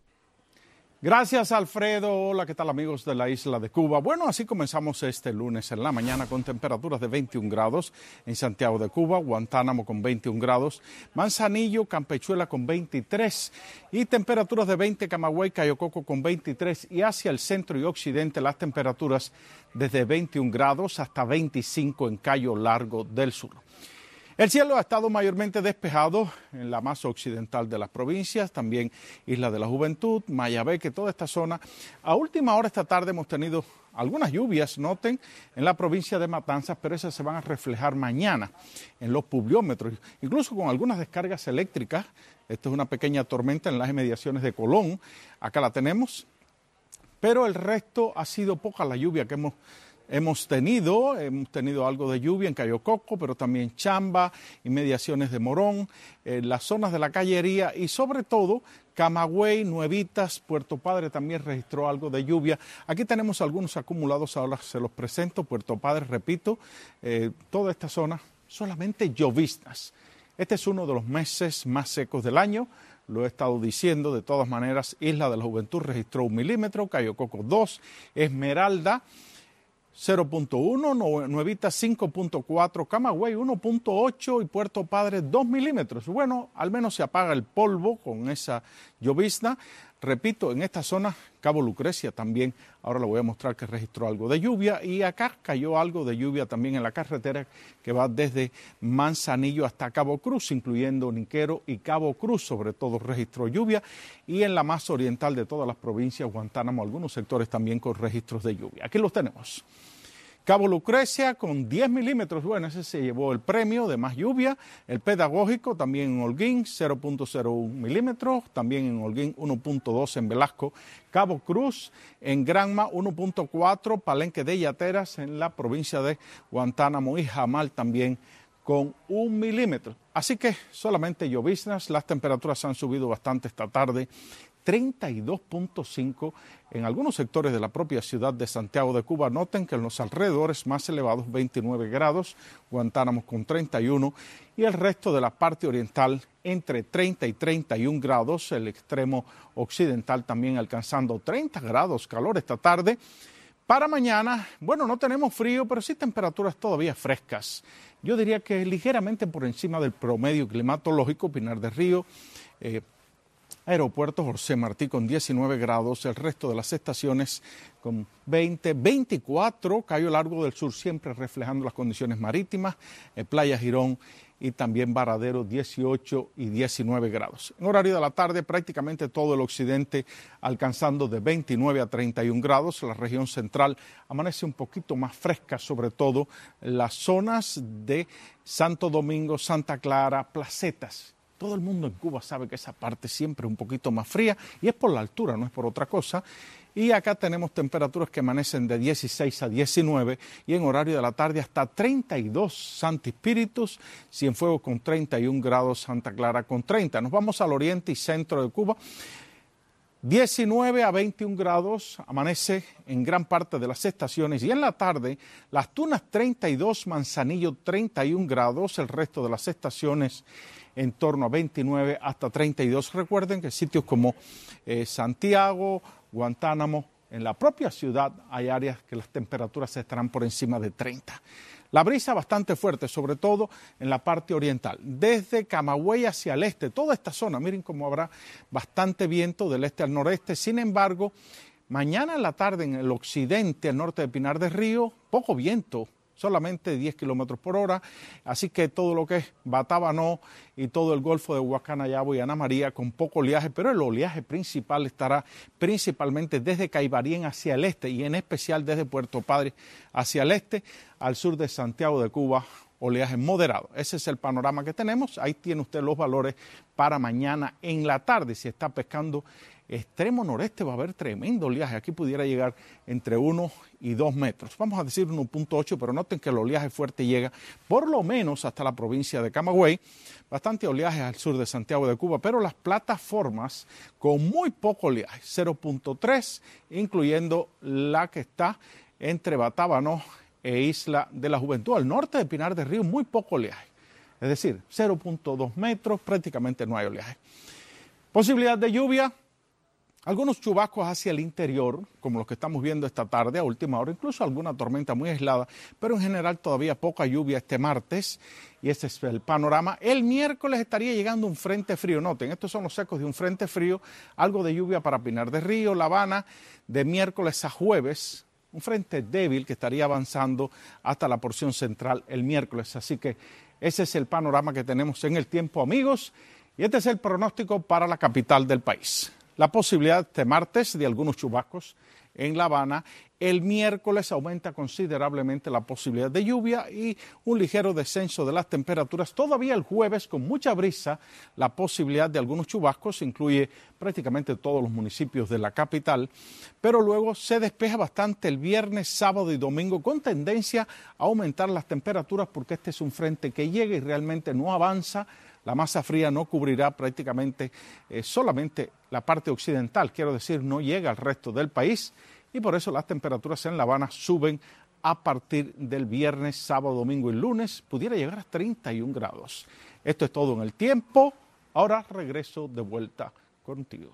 Gracias, Alfredo. Hola, ¿qué tal, amigos de la isla de Cuba? Bueno, así comenzamos este lunes en la mañana con temperaturas de veintiún grados en Santiago de Cuba, Guantánamo con veintiún grados, Manzanillo, Campechuela con veintitrés y temperaturas de veinte Camagüey, Cayo Coco con veintitrés, y hacia el centro y occidente las temperaturas desde veintiún grados hasta veinticinco en Cayo Largo del Sur. El cielo ha estado mayormente despejado en la más occidental de las provincias, también Isla de la Juventud, Mayabeque, toda esta zona. A última hora esta tarde hemos tenido algunas lluvias, noten, en la provincia de Matanzas, pero esas se van a reflejar mañana en los pluviómetros, incluso con algunas descargas eléctricas. Esto es una pequeña tormenta en las inmediaciones de Colón, acá la tenemos, pero el resto ha sido poca la lluvia que hemos Hemos tenido, hemos tenido algo de lluvia en Cayo Coco, pero también Chamba, inmediaciones de Morón, eh, las zonas de la Callería y sobre todo Camagüey, Nuevitas, Puerto Padre también registró algo de lluvia. Aquí tenemos algunos acumulados, ahora se los presento. Puerto Padre, repito, eh, toda esta zona solamente lloviznas. Este es uno de los meses más secos del año. Lo he estado diciendo, de todas maneras, Isla de la Juventud registró un milímetro, Cayo Coco dos, Esmeralda cero punto uno, Nuevita cinco punto cuatro, Camagüey uno punto ocho y Puerto Padre dos milímetros. Bueno, al menos se apaga el polvo con esa llovizna. Repito, en esta zona, Cabo Lucrecia también, ahora le voy a mostrar que registró algo de lluvia, y acá cayó algo de lluvia también en la carretera que va desde Manzanillo hasta Cabo Cruz, incluyendo Niquero y Cabo Cruz, sobre todo registró lluvia, y en la más oriental de todas las provincias, Guantánamo, algunos sectores también con registros de lluvia. Aquí los tenemos. Cabo Lucrecia con diez milímetros, bueno, ese se llevó el premio de más lluvia. El Pedagógico también en Holguín, cero punto cero uno milímetros, también en Holguín uno punto dos en Velasco. Cabo Cruz en Granma uno punto cuatro, Palenque de Yateras en la provincia de Guantánamo y Jamal también con un milímetro. Así que solamente lloviznas, las temperaturas han subido bastante esta tarde. treinta y dos punto cinco en algunos sectores de la propia ciudad de Santiago de Cuba. Noten que en los alrededores más elevados, veintinueve grados, Guantánamo con treinta y uno, y el resto de la parte oriental entre treinta y treinta y un grados, el extremo occidental también alcanzando treinta grados, calor esta tarde. Para mañana, bueno, no tenemos frío, pero sí temperaturas todavía frescas. Yo diría que ligeramente por encima del promedio climatológico. Pinar del Río, eh, Aeropuerto José Martí con diecinueve grados, el resto de las estaciones con veinte, veinticuatro, Cayo Largo del Sur siempre reflejando las condiciones marítimas, eh, Playa Girón y también Varadero dieciocho y diecinueve grados. En horario de la tarde prácticamente todo el occidente alcanzando de veintinueve a treinta y un grados, la región central amanece un poquito más fresca, sobre todo las zonas de Santo Domingo, Santa Clara, Placetas. Todo el mundo en Cuba sabe que esa parte siempre es un poquito más fría y es por la altura, no es por otra cosa. Y acá tenemos temperaturas que amanecen de dieciséis a diecinueve y en horario de la tarde hasta treinta y dos Santi Espíritus, Cienfuegos con treinta y un grados, Santa Clara con treinta. Nos vamos al oriente y centro de Cuba. diecinueve a veintiún grados, amanece en gran parte de las estaciones, y en la tarde Las Tunas treinta y dos, Manzanillo treinta y un grados, el resto de las estaciones en torno a veintinueve hasta treinta y dos. Recuerden que sitios como eh, Santiago, Guantánamo, en la propia ciudad hay áreas que las temperaturas estarán por encima de treinta. La brisa bastante fuerte, sobre todo en la parte oriental, desde Camagüey hacia el este, toda esta zona, miren cómo habrá bastante viento del este al noreste. Sin embargo, mañana en la tarde en el occidente, al norte de Pinar del Río, poco viento, solamente diez kilómetros por hora, así que todo lo que es Batabanó y todo el Golfo de Huacanayabo y Ana María con poco oleaje, pero el oleaje principal estará principalmente desde Caibarien hacia el este y en especial desde Puerto Padre hacia el este, al sur de Santiago de Cuba, oleaje moderado. Ese es el panorama que tenemos. Ahí tiene usted los valores para mañana en la tarde. Si está pescando extremo noreste va a haber tremendo oleaje. Aquí pudiera llegar entre uno y dos metros. Vamos a decir uno punto ocho, pero noten que el oleaje fuerte llega por lo menos hasta la provincia de Camagüey. Bastante oleaje al sur de Santiago de Cuba, pero las plataformas con muy poco oleaje, cero punto tres, incluyendo la que está entre Batábano e Isla de la Juventud. Al norte de Pinar del Río, muy poco oleaje. Es decir, cero punto dos metros, prácticamente no hay oleaje. Posibilidad de lluvia. Algunos chubascos hacia el interior, como los que estamos viendo esta tarde a última hora, incluso alguna tormenta muy aislada, pero en general todavía poca lluvia este martes, y este es el panorama. El miércoles estaría llegando un frente frío. Noten, estos son los ecos de un frente frío, algo de lluvia para Pinar del Río, La Habana, de miércoles a jueves, un frente débil que estaría avanzando hasta la porción central el miércoles. Así que ese es el panorama que tenemos en el tiempo, amigos, y este es el pronóstico para la capital del país. La posibilidad este martes de algunos chubascos en La Habana. El miércoles aumenta considerablemente la posibilidad de lluvia y un ligero descenso de las temperaturas. Todavía el jueves, con mucha brisa, la posibilidad de algunos chubascos incluye prácticamente todos los municipios de la capital, pero luego se despeja bastante el viernes, sábado y domingo, con tendencia a aumentar las temperaturas porque este es un frente que llega y realmente no avanza. La masa fría no cubrirá prácticamente eh, solamente la parte occidental, quiero decir, no llega al resto del país, y por eso las temperaturas en La Habana suben a partir del viernes, sábado, domingo y lunes, pudiera llegar a treinta y un grados. Esto es todo en el tiempo. Ahora regreso de vuelta contigo.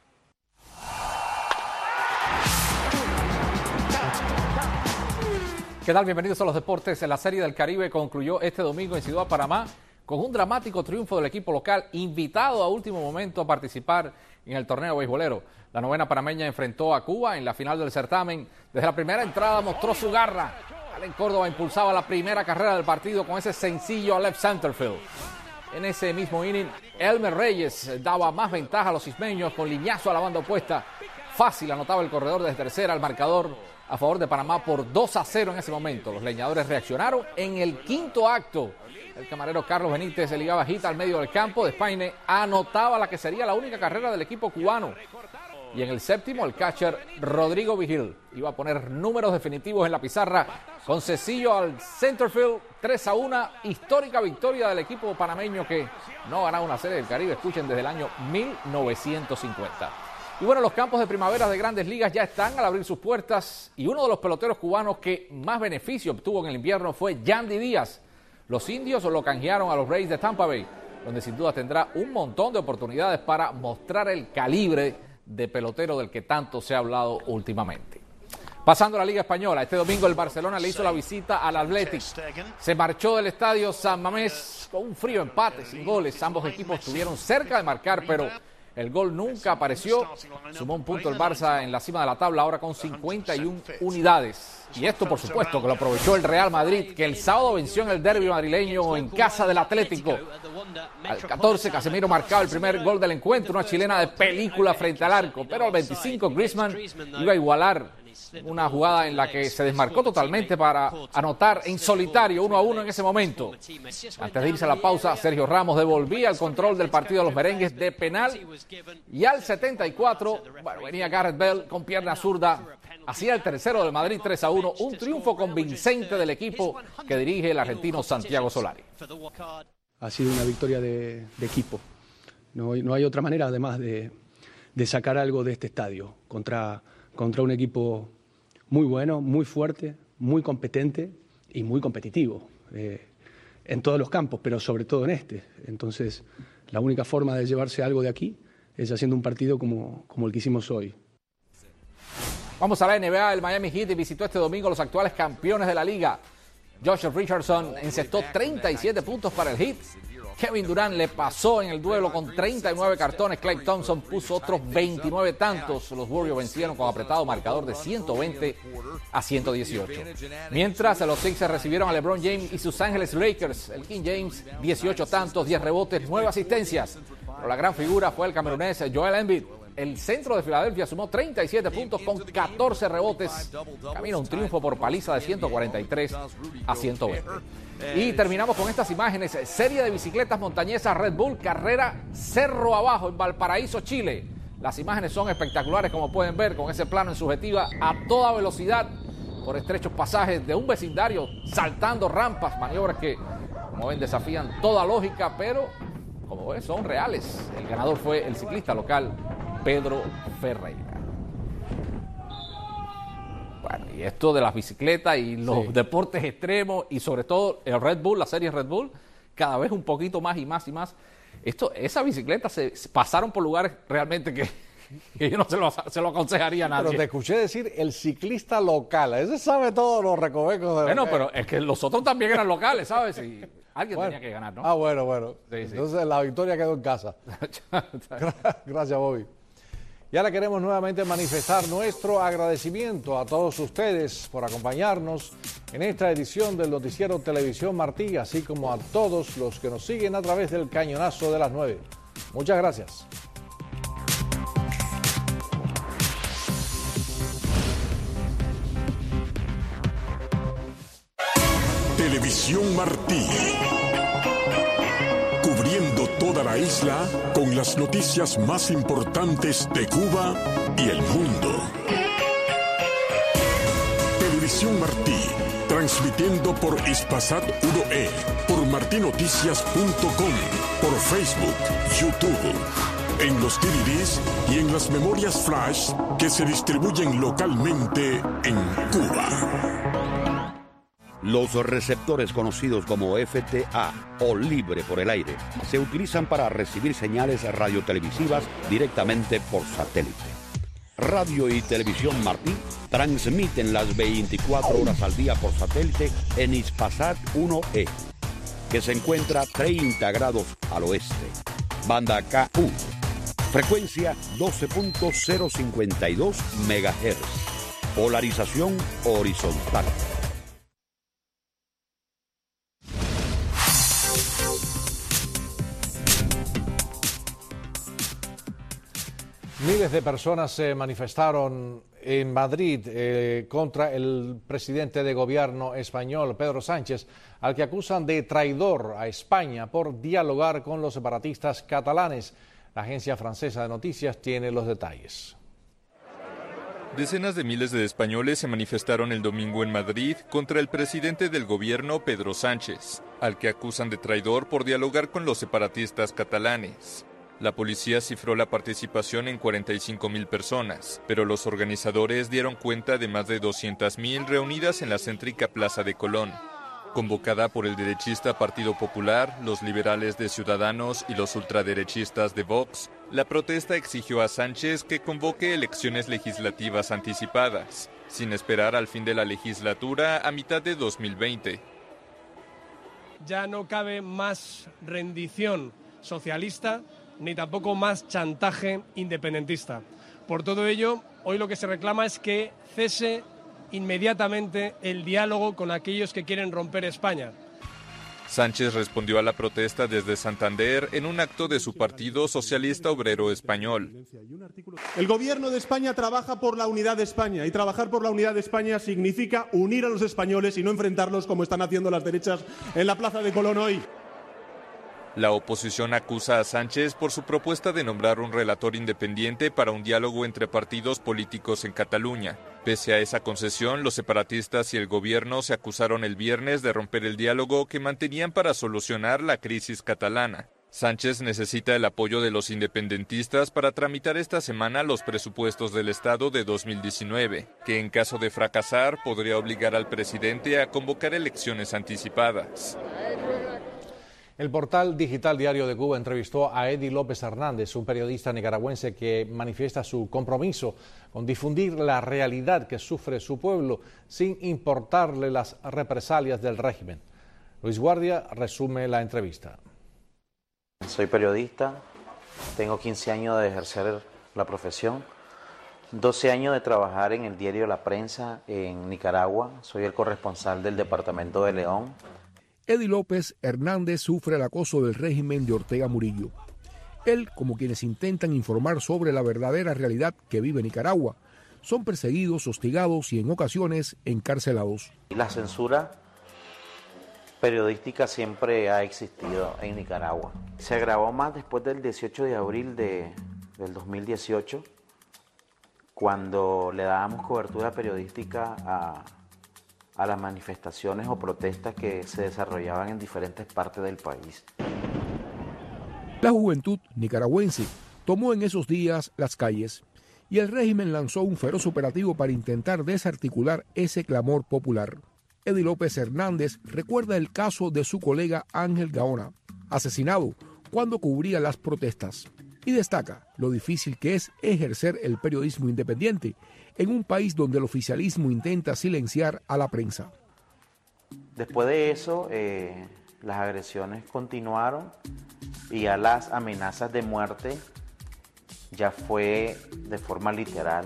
¿Qué tal? Bienvenidos a los deportes. La Serie del Caribe concluyó este domingo en Ciudad Panamá con un dramático triunfo del equipo local, invitado a último momento a participar en el torneo beisbolero. La novena panameña enfrentó a Cuba en la final del certamen. Desde la primera entrada mostró su garra. Allen Córdoba impulsaba la primera carrera del partido con ese sencillo a left center field. En ese mismo inning, Elmer Reyes daba más ventaja a los ismeños con liñazo a la banda opuesta. Fácil anotaba el corredor desde tercera, el marcador a favor de Panamá por dos a cero en ese momento. Los leñadores reaccionaron en el quinto acto. El camarero Carlos Benítez se ligaba hit al medio del campo. Despaine anotaba la que sería la única carrera del equipo cubano. Y en el séptimo, el catcher Rodrigo Vigil iba a poner números definitivos en la pizarra con sencillo al centerfield. tres a uno, histórica victoria del equipo panameño que no ganaba una Serie del Caribe, escuchen, desde el año mil novecientos cincuenta. Y bueno, los campos de primavera de Grandes Ligas ya están al abrir sus puertas, y uno de los peloteros cubanos que más beneficio obtuvo en el invierno fue Yandy Díaz. Los indios lo canjearon a los Rays de Tampa Bay, donde sin duda tendrá un montón de oportunidades para mostrar el calibre de pelotero del que tanto se ha hablado últimamente. Pasando a la Liga Española, este domingo el Barcelona le hizo la visita al Athletic. Se marchó del estadio San Mamés con un frío empate, sin goles. Ambos equipos estuvieron cerca de marcar, pero el gol nunca apareció. Sumó un punto el Barça en la cima de la tabla, ahora con cincuenta y una unidades. Y esto, por supuesto, que lo aprovechó el Real Madrid, que el sábado venció en el derbi madrileño en casa del Atlético. Al catorce, Casemiro marcaba el primer gol del encuentro, una chilena de película frente al arco. Pero al veinticinco, Griezmann iba a igualar una jugada en la que se desmarcó totalmente para anotar en solitario uno a uno en ese momento. Antes de irse a la pausa, Sergio Ramos devolvía el control del partido a los merengues de penal. Y al setenta y cuatro, bueno, venía Gareth Bale con pierna zurda. Hacía el tercero del Madrid, tres a uno. Un triunfo convincente del equipo que dirige el argentino Santiago Solari. Ha sido una victoria de, de equipo. No, no hay otra manera, además, de, de sacar algo de este estadio contra, contra un equipo muy bueno, muy fuerte, muy competente y muy competitivo eh, en todos los campos, pero sobre todo en este. Entonces, la única forma de llevarse algo de aquí es haciendo un partido como, como el que hicimos hoy. Vamos a la N B A. El Miami Heat visitó este domingo a los actuales campeones de la liga. Josh Richardson encestó treinta y siete puntos para el Heat. Kevin Durant le pasó en el duelo con treinta y nueve cartones. Klay Thompson puso otros veintinueve tantos. Los Warriors vencieron con apretado marcador de ciento veinte a ciento dieciocho. Mientras los Sixers recibieron a LeBron James y sus Ángeles Lakers. El King James, dieciocho tantos, diez rebotes, nueve asistencias. Pero la gran figura fue el camerunés Joel Embiid, el centro de Filadelfia sumó treinta y siete puntos con catorce rebotes. Camino un triunfo por paliza de ciento cuarenta y tres a ciento veinte. Y terminamos con estas imágenes. Serie de bicicletas montañesas Red Bull, carrera cerro abajo en Valparaíso, Chile. Las imágenes son espectaculares, como pueden ver, con ese plano en subjetiva a toda velocidad por estrechos pasajes de un vecindario, saltando rampas, maniobras que, como ven, desafían toda lógica, pero, como ven, son reales. El ganador fue el ciclista local Pedro Ferreira. Bueno, y esto de las bicicletas y los sí. deportes extremos, y sobre todo el Red Bull, la serie Red Bull, cada vez un poquito más y más y más. Esto, esas bicicletas se pasaron por lugares realmente que, que yo no se lo, se lo aconsejaría a nadie. Pero te escuché decir el ciclista local, ese sabe todos los recovecos de Bueno, pero es que los otros también eran locales, ¿sabes? Y alguien bueno, tenía que ganar, ¿no? Ah, bueno, bueno. Sí, sí. Entonces la victoria quedó en casa. Gracias, Bobby. Y ahora queremos nuevamente manifestar nuestro agradecimiento a todos ustedes por acompañarnos en esta edición del Noticiero Televisión Martí, así como a todos los que nos siguen a través del Cañonazo de las nueve. Muchas gracias. Televisión Martí. Cubriendo toda la isla con las noticias más importantes de Cuba y el mundo. Televisión Martí, transmitiendo por Hispasat uno E, por martinoticias punto com, por Facebook, YouTube, en los D V Ds y en las memorias flash que se distribuyen localmente en Cuba. Los receptores conocidos como F T A o libre por el aire se utilizan para recibir señales radiotelevisivas directamente por satélite. Radio y Televisión Martí transmiten las veinticuatro horas al día por satélite en Hispasat uno E, que se encuentra treinta grados al oeste. Banda K U, frecuencia doce punto cero cincuenta y dos megahertz, polarización horizontal. Miles de personas se manifestaron en Madrid eh, contra el presidente de gobierno español, Pedro Sánchez, al que acusan de traidor a España por dialogar con los separatistas catalanes. La agencia francesa de noticias tiene los detalles. Decenas de miles de españoles se manifestaron el domingo en Madrid contra el presidente del gobierno, Pedro Sánchez, al que acusan de traidor por dialogar con los separatistas catalanes. La policía cifró la participación en cuarenta y cinco mil personas, pero los organizadores dieron cuenta de más de doscientas mil reunidas en la céntrica Plaza de Colón. Convocada por el derechista Partido Popular, los liberales de Ciudadanos y los ultraderechistas de Vox, la protesta exigió a Sánchez que convoque elecciones legislativas anticipadas, sin esperar al fin de la legislatura a mitad de dos mil veinte. Ya no cabe más rendición socialista ni tampoco más chantaje independentista. Por todo ello, hoy lo que se reclama es que cese inmediatamente el diálogo con aquellos que quieren romper España. Sánchez respondió a la protesta desde Santander en un acto de su partido Socialista Obrero Español. El gobierno de España trabaja por la unidad de España, y trabajar por la unidad de España significa unir a los españoles y no enfrentarlos como están haciendo las derechas en la Plaza de Colón hoy. La oposición acusa a Sánchez por su propuesta de nombrar un relator independiente para un diálogo entre partidos políticos en Cataluña. Pese a esa concesión, los separatistas y el gobierno se acusaron el viernes de romper el diálogo que mantenían para solucionar la crisis catalana. Sánchez necesita el apoyo de los independentistas para tramitar esta semana los presupuestos del Estado de dos mil diecinueve, que en caso de fracasar podría obligar al presidente a convocar elecciones anticipadas. El portal digital Diario de Cuba entrevistó a Eddie López Hernández, un periodista nicaragüense que manifiesta su compromiso con difundir la realidad que sufre su pueblo sin importarle las represalias del régimen. Luis Guardia resume la entrevista. Soy periodista, tengo quince años de ejercer la profesión, doce años de trabajar en el diario La Prensa en Nicaragua, soy el corresponsal del departamento de León. Eddie López Hernández sufre el acoso del régimen de Ortega Murillo. Él, como quienes intentan informar sobre la verdadera realidad que vive Nicaragua, son perseguidos, hostigados y en ocasiones encarcelados. La censura periodística siempre ha existido en Nicaragua. Se agravó más después del dieciocho de abril de, del dos mil dieciocho, cuando le dábamos cobertura periodística a, a las manifestaciones o protestas que se desarrollaban en diferentes partes del país. La juventud nicaragüense tomó en esos días las calles y el régimen lanzó un feroz operativo para intentar desarticular ese clamor popular. Eddie López Hernández recuerda el caso de su colega Ángel Gaona, asesinado cuando cubría las protestas, y destaca lo difícil que es ejercer el periodismo independiente en un país donde el oficialismo intenta silenciar a la prensa. Después de eso, eh, las agresiones continuaron y a las amenazas de muerte ya fue de forma literal.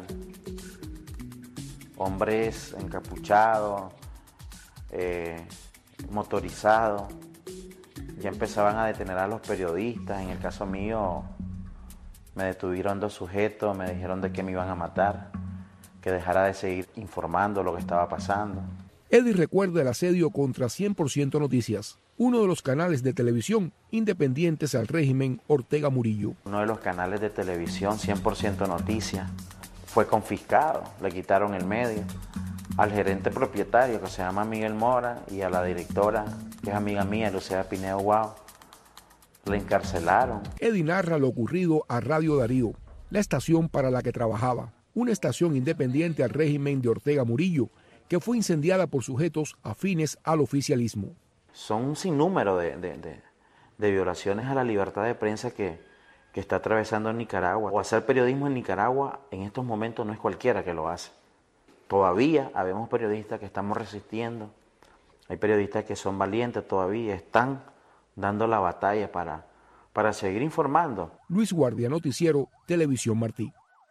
Hombres encapuchados, eh, motorizados, ya empezaban a detener a los periodistas. En el caso mío, me detuvieron dos sujetos, me dijeron de que me iban a matar, que dejara de seguir informando lo que estaba pasando. Eddie recuerda el asedio contra cien por ciento Noticias, uno de los canales de televisión independientes al régimen Ortega Murillo. Uno de los canales de televisión, cien por ciento Noticias, fue confiscado, le quitaron el medio. Al gerente propietario, que se llama Miguel Mora, y a la directora, que es amiga mía, Lucía Pineo Guau, la encarcelaron. Eddie narra lo ocurrido a Radio Darío, la estación para la que trabajaba, una estación independiente al régimen de Ortega Murillo, que fue incendiada por sujetos afines al oficialismo. Son un sinnúmero de, de, de, de violaciones a la libertad de prensa que, que está atravesando en Nicaragua. O hacer periodismo en Nicaragua en estos momentos no es cualquiera que lo hace. Todavía habemos periodistas que estamos resistiendo, hay periodistas que son valientes todavía, están dando la batalla para, para seguir informando. Luis Guardia, Noticiero, Televisión Martí.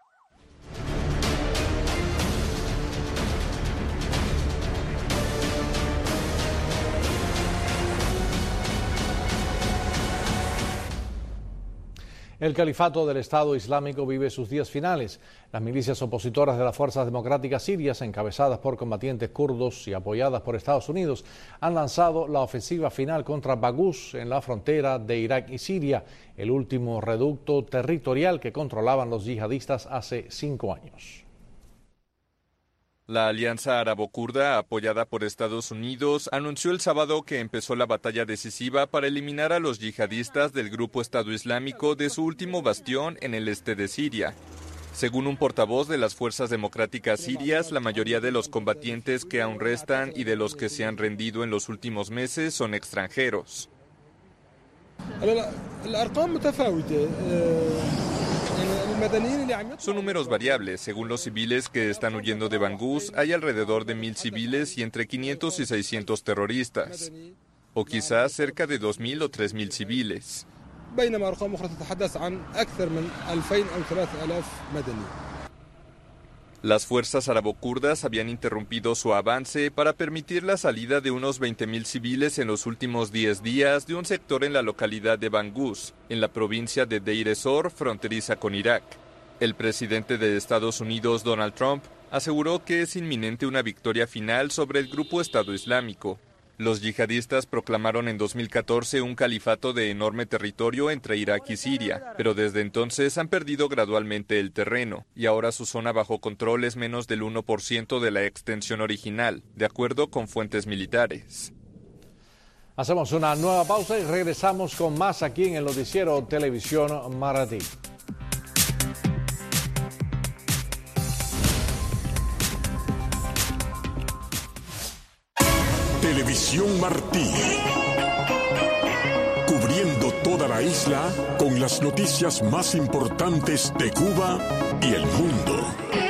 El califato del Estado Islámico vive sus días finales. Las milicias opositoras de las Fuerzas Democráticas Sirias, encabezadas por combatientes kurdos y apoyadas por Estados Unidos, han lanzado la ofensiva final contra Baghouz en la frontera de Irak y Siria, el último reducto territorial que controlaban los yihadistas hace cinco años. La Alianza Árabo-Kurda, apoyada por Estados Unidos, anunció el sábado que empezó la batalla decisiva para eliminar a los yihadistas del grupo Estado Islámico de su último bastión en el este de Siria. Según un portavoz de las Fuerzas Democráticas Sirias, la mayoría de los combatientes que aún restan y de los que se han rendido en los últimos meses son extranjeros. Son números variables. Según los civiles que están huyendo de Baghouz, hay alrededor de mil civiles y entre quinientos y seiscientos terroristas, o quizás cerca de dos mil o tres mil civiles. Las fuerzas árabo-kurdas habían interrumpido su avance para permitir la salida de unos veinte mil civiles en los últimos diez días de un sector en la localidad de Baghouz, en la provincia de Deir ez-Zor, fronteriza con Irak. El presidente de Estados Unidos, Donald Trump, aseguró que es inminente una victoria final sobre el grupo Estado Islámico. Los yihadistas proclamaron en dos mil catorce un califato de enorme territorio entre Irak y Siria, pero desde entonces han perdido gradualmente el terreno, y ahora su zona bajo control es menos del uno por ciento de la extensión original, de acuerdo con fuentes militares. Hacemos una nueva pausa y regresamos con más aquí en el noticiero Televisión Martí. Televisión Martí, cubriendo toda la isla con las noticias más importantes de Cuba y el mundo.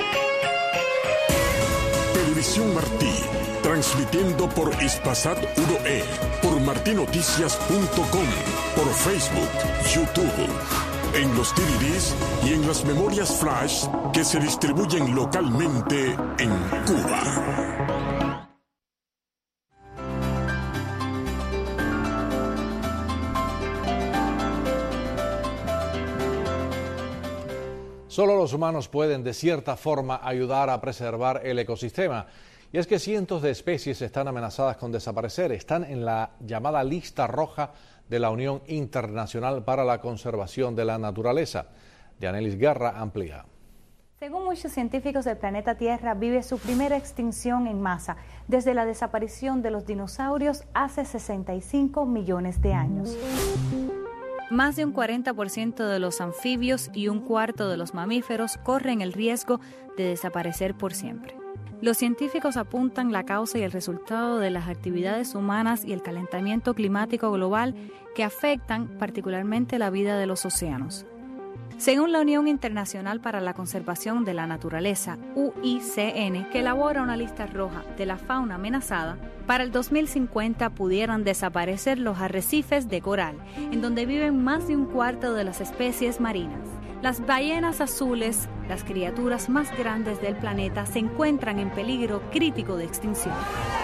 Televisión Martí, transmitiendo por Ispasat uno E, por martinoticias punto com, por Facebook, YouTube, en los D V Ds y en las memorias flash que se distribuyen localmente en Cuba. Solo los humanos pueden, de cierta forma, ayudar a preservar el ecosistema. Y es que cientos de especies están amenazadas con desaparecer. Están en la llamada lista roja de la Unión Internacional para la Conservación de la Naturaleza. Dianelis Guerra amplía. Según muchos científicos, el planeta Tierra vive su primera extinción en masa desde la desaparición de los dinosaurios hace sesenta y cinco millones de años. Más de un cuarenta por ciento de los anfibios y un cuarto de los mamíferos corren el riesgo de desaparecer por siempre. Los científicos apuntan la causa y el resultado de las actividades humanas y el calentamiento climático global que afectan particularmente la vida de los océanos. Según la Unión Internacional para la Conservación de la Naturaleza, U I C N, que elabora una lista roja de la fauna amenazada, para el dos mil cincuenta pudieran desaparecer los arrecifes de coral, en donde viven más de un cuarto de las especies marinas. Las ballenas azules, las criaturas más grandes del planeta, se encuentran en peligro crítico de extinción.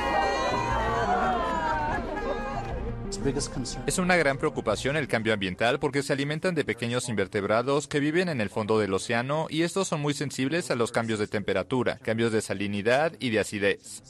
Es una gran preocupación el cambio ambiental porque se alimentan de pequeños invertebrados que viven en el fondo del océano y estos son muy sensibles a los cambios de temperatura, cambios de salinidad y de acidez.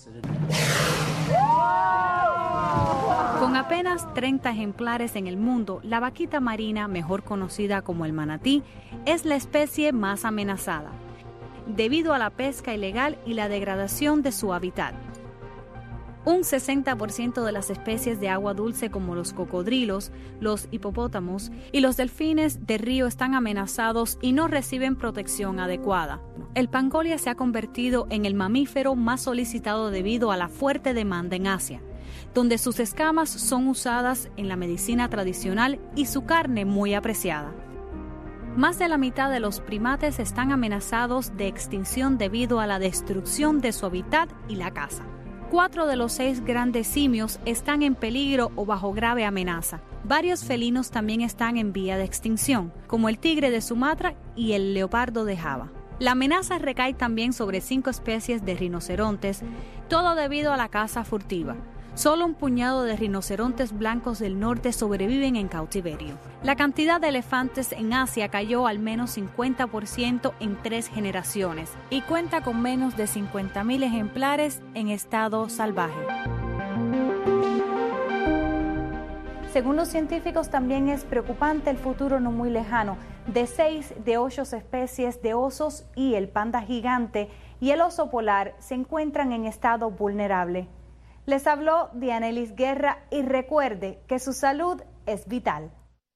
Con apenas treinta ejemplares en el mundo, la vaquita marina, mejor conocida como el manatí, es la especie más amenazada, debido a la pesca ilegal y la degradación de su hábitat. Un sesenta por ciento de las especies de agua dulce como los cocodrilos, los hipopótamos y los delfines de río están amenazados y no reciben protección adecuada. El pangolia se ha convertido en el mamífero más solicitado debido a la fuerte demanda en Asia, donde sus escamas son usadas en la medicina tradicional y su carne muy apreciada. Más de la mitad de los primates están amenazados de extinción debido a la destrucción de su hábitat y la caza. Cuatro de los seis grandes simios están en peligro o bajo grave amenaza. Varios felinos también están en vía de extinción, como el tigre de Sumatra y el leopardo de Java. La amenaza recae también sobre cinco especies de rinocerontes, todo debido a la caza furtiva. Solo un puñado de rinocerontes blancos del norte sobreviven en cautiverio. La cantidad de elefantes en Asia cayó al menos cincuenta por ciento en tres generaciones y cuenta con menos de cincuenta mil ejemplares en estado salvaje. Según los científicos, también es preocupante el futuro no muy lejano de seis de ocho especies de osos y el panda gigante y el oso polar se encuentran en estado vulnerable. Les habló Dianelis Guerra y recuerde que su salud es vital.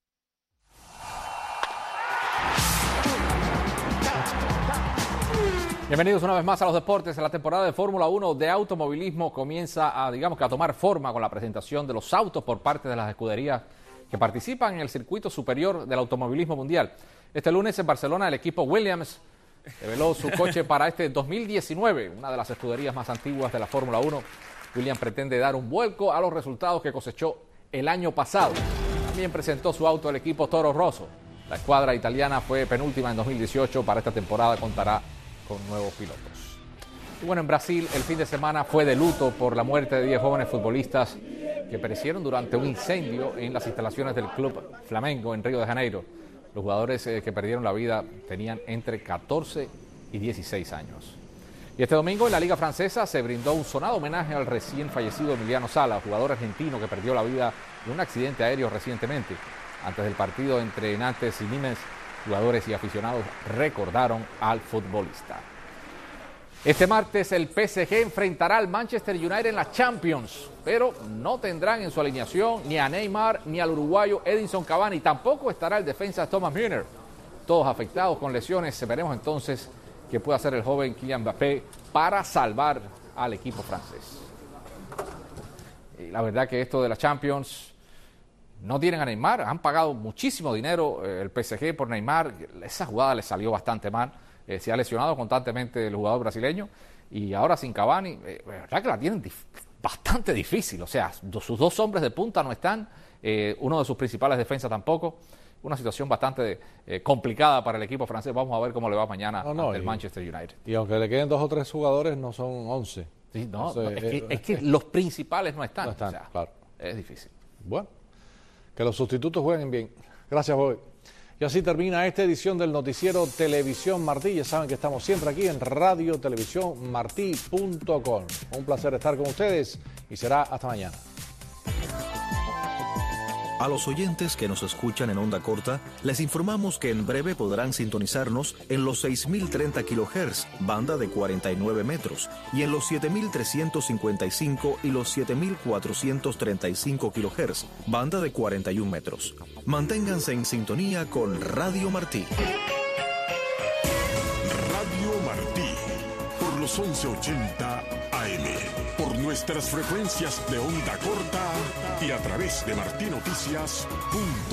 Bienvenidos una vez más a los deportes. La temporada de Fórmula uno de automovilismo comienza a, digamos que a tomar forma con la presentación de los autos por parte de las escuderías que participan en el circuito superior del automovilismo mundial. Este lunes en Barcelona el equipo Williams reveló su coche para este dos mil diecinueve, una de las escuderías más antiguas de la Fórmula uno. Williams pretende dar un vuelco a los resultados que cosechó el año pasado. También presentó su auto el equipo Toro Rosso. La escuadra italiana fue penúltima en dos mil dieciocho. Para esta temporada contará con nuevos pilotos. Y bueno, en Brasil el fin de semana fue de luto por la muerte de diez jóvenes futbolistas que perecieron durante un incendio en las instalaciones del Club Flamengo en Río de Janeiro. Los jugadores eh, que perdieron la vida tenían entre catorce y dieciséis años. Y este domingo en la Liga Francesa se brindó un sonado homenaje al recién fallecido Emiliano Sala, jugador argentino que perdió la vida en un accidente aéreo recientemente. Antes del partido entre Nantes y Nimes, jugadores y aficionados recordaron al futbolista. Este martes el P S G enfrentará al Manchester United en la Champions, pero no tendrán en su alineación ni a Neymar ni al uruguayo Edinson Cavani, tampoco estará el defensa Thomas Müller. Todos afectados con lesiones. Veremos entonces que puede hacer el joven Kylian Mbappé para salvar al equipo francés. Y la verdad que esto de la Champions, no tienen a Neymar, han pagado muchísimo dinero eh, el P S G por Neymar, esa jugada le salió bastante mal, eh, se ha lesionado constantemente el jugador brasileño y ahora sin Cavani, eh, la verdad que la tienen dif- bastante difícil, o sea, do, sus dos hombres de punta no están, eh, uno de sus principales defensas tampoco. Una situación bastante eh, complicada para el equipo francés. Vamos a ver cómo le va mañana no, no, ante el y, Manchester United. Y aunque le queden dos o tres jugadores, no son once. Sí, no, Entonces, no es, que, eh, es que los principales no están. No están, o sea, claro. Es difícil. Bueno, que los sustitutos jueguen bien. Gracias, Boy. Y así termina esta edición del noticiero Televisión Martí. Ya saben que estamos siempre aquí en radio televisión martí punto com. Un placer estar con ustedes y será hasta mañana. A los oyentes que nos escuchan en onda corta, les informamos que en breve podrán sintonizarnos en los seis mil treinta kilohertz, banda de cuarenta y nueve metros, y en los siete mil trescientos cincuenta y cinco y los siete mil cuatrocientos treinta y cinco kilohertz, banda de cuarenta y uno metros. Manténganse en sintonía con Radio Martí. Radio Martí, por los once ochenta A M, por nuestras frecuencias de onda corta y a través de martinoticias punto com.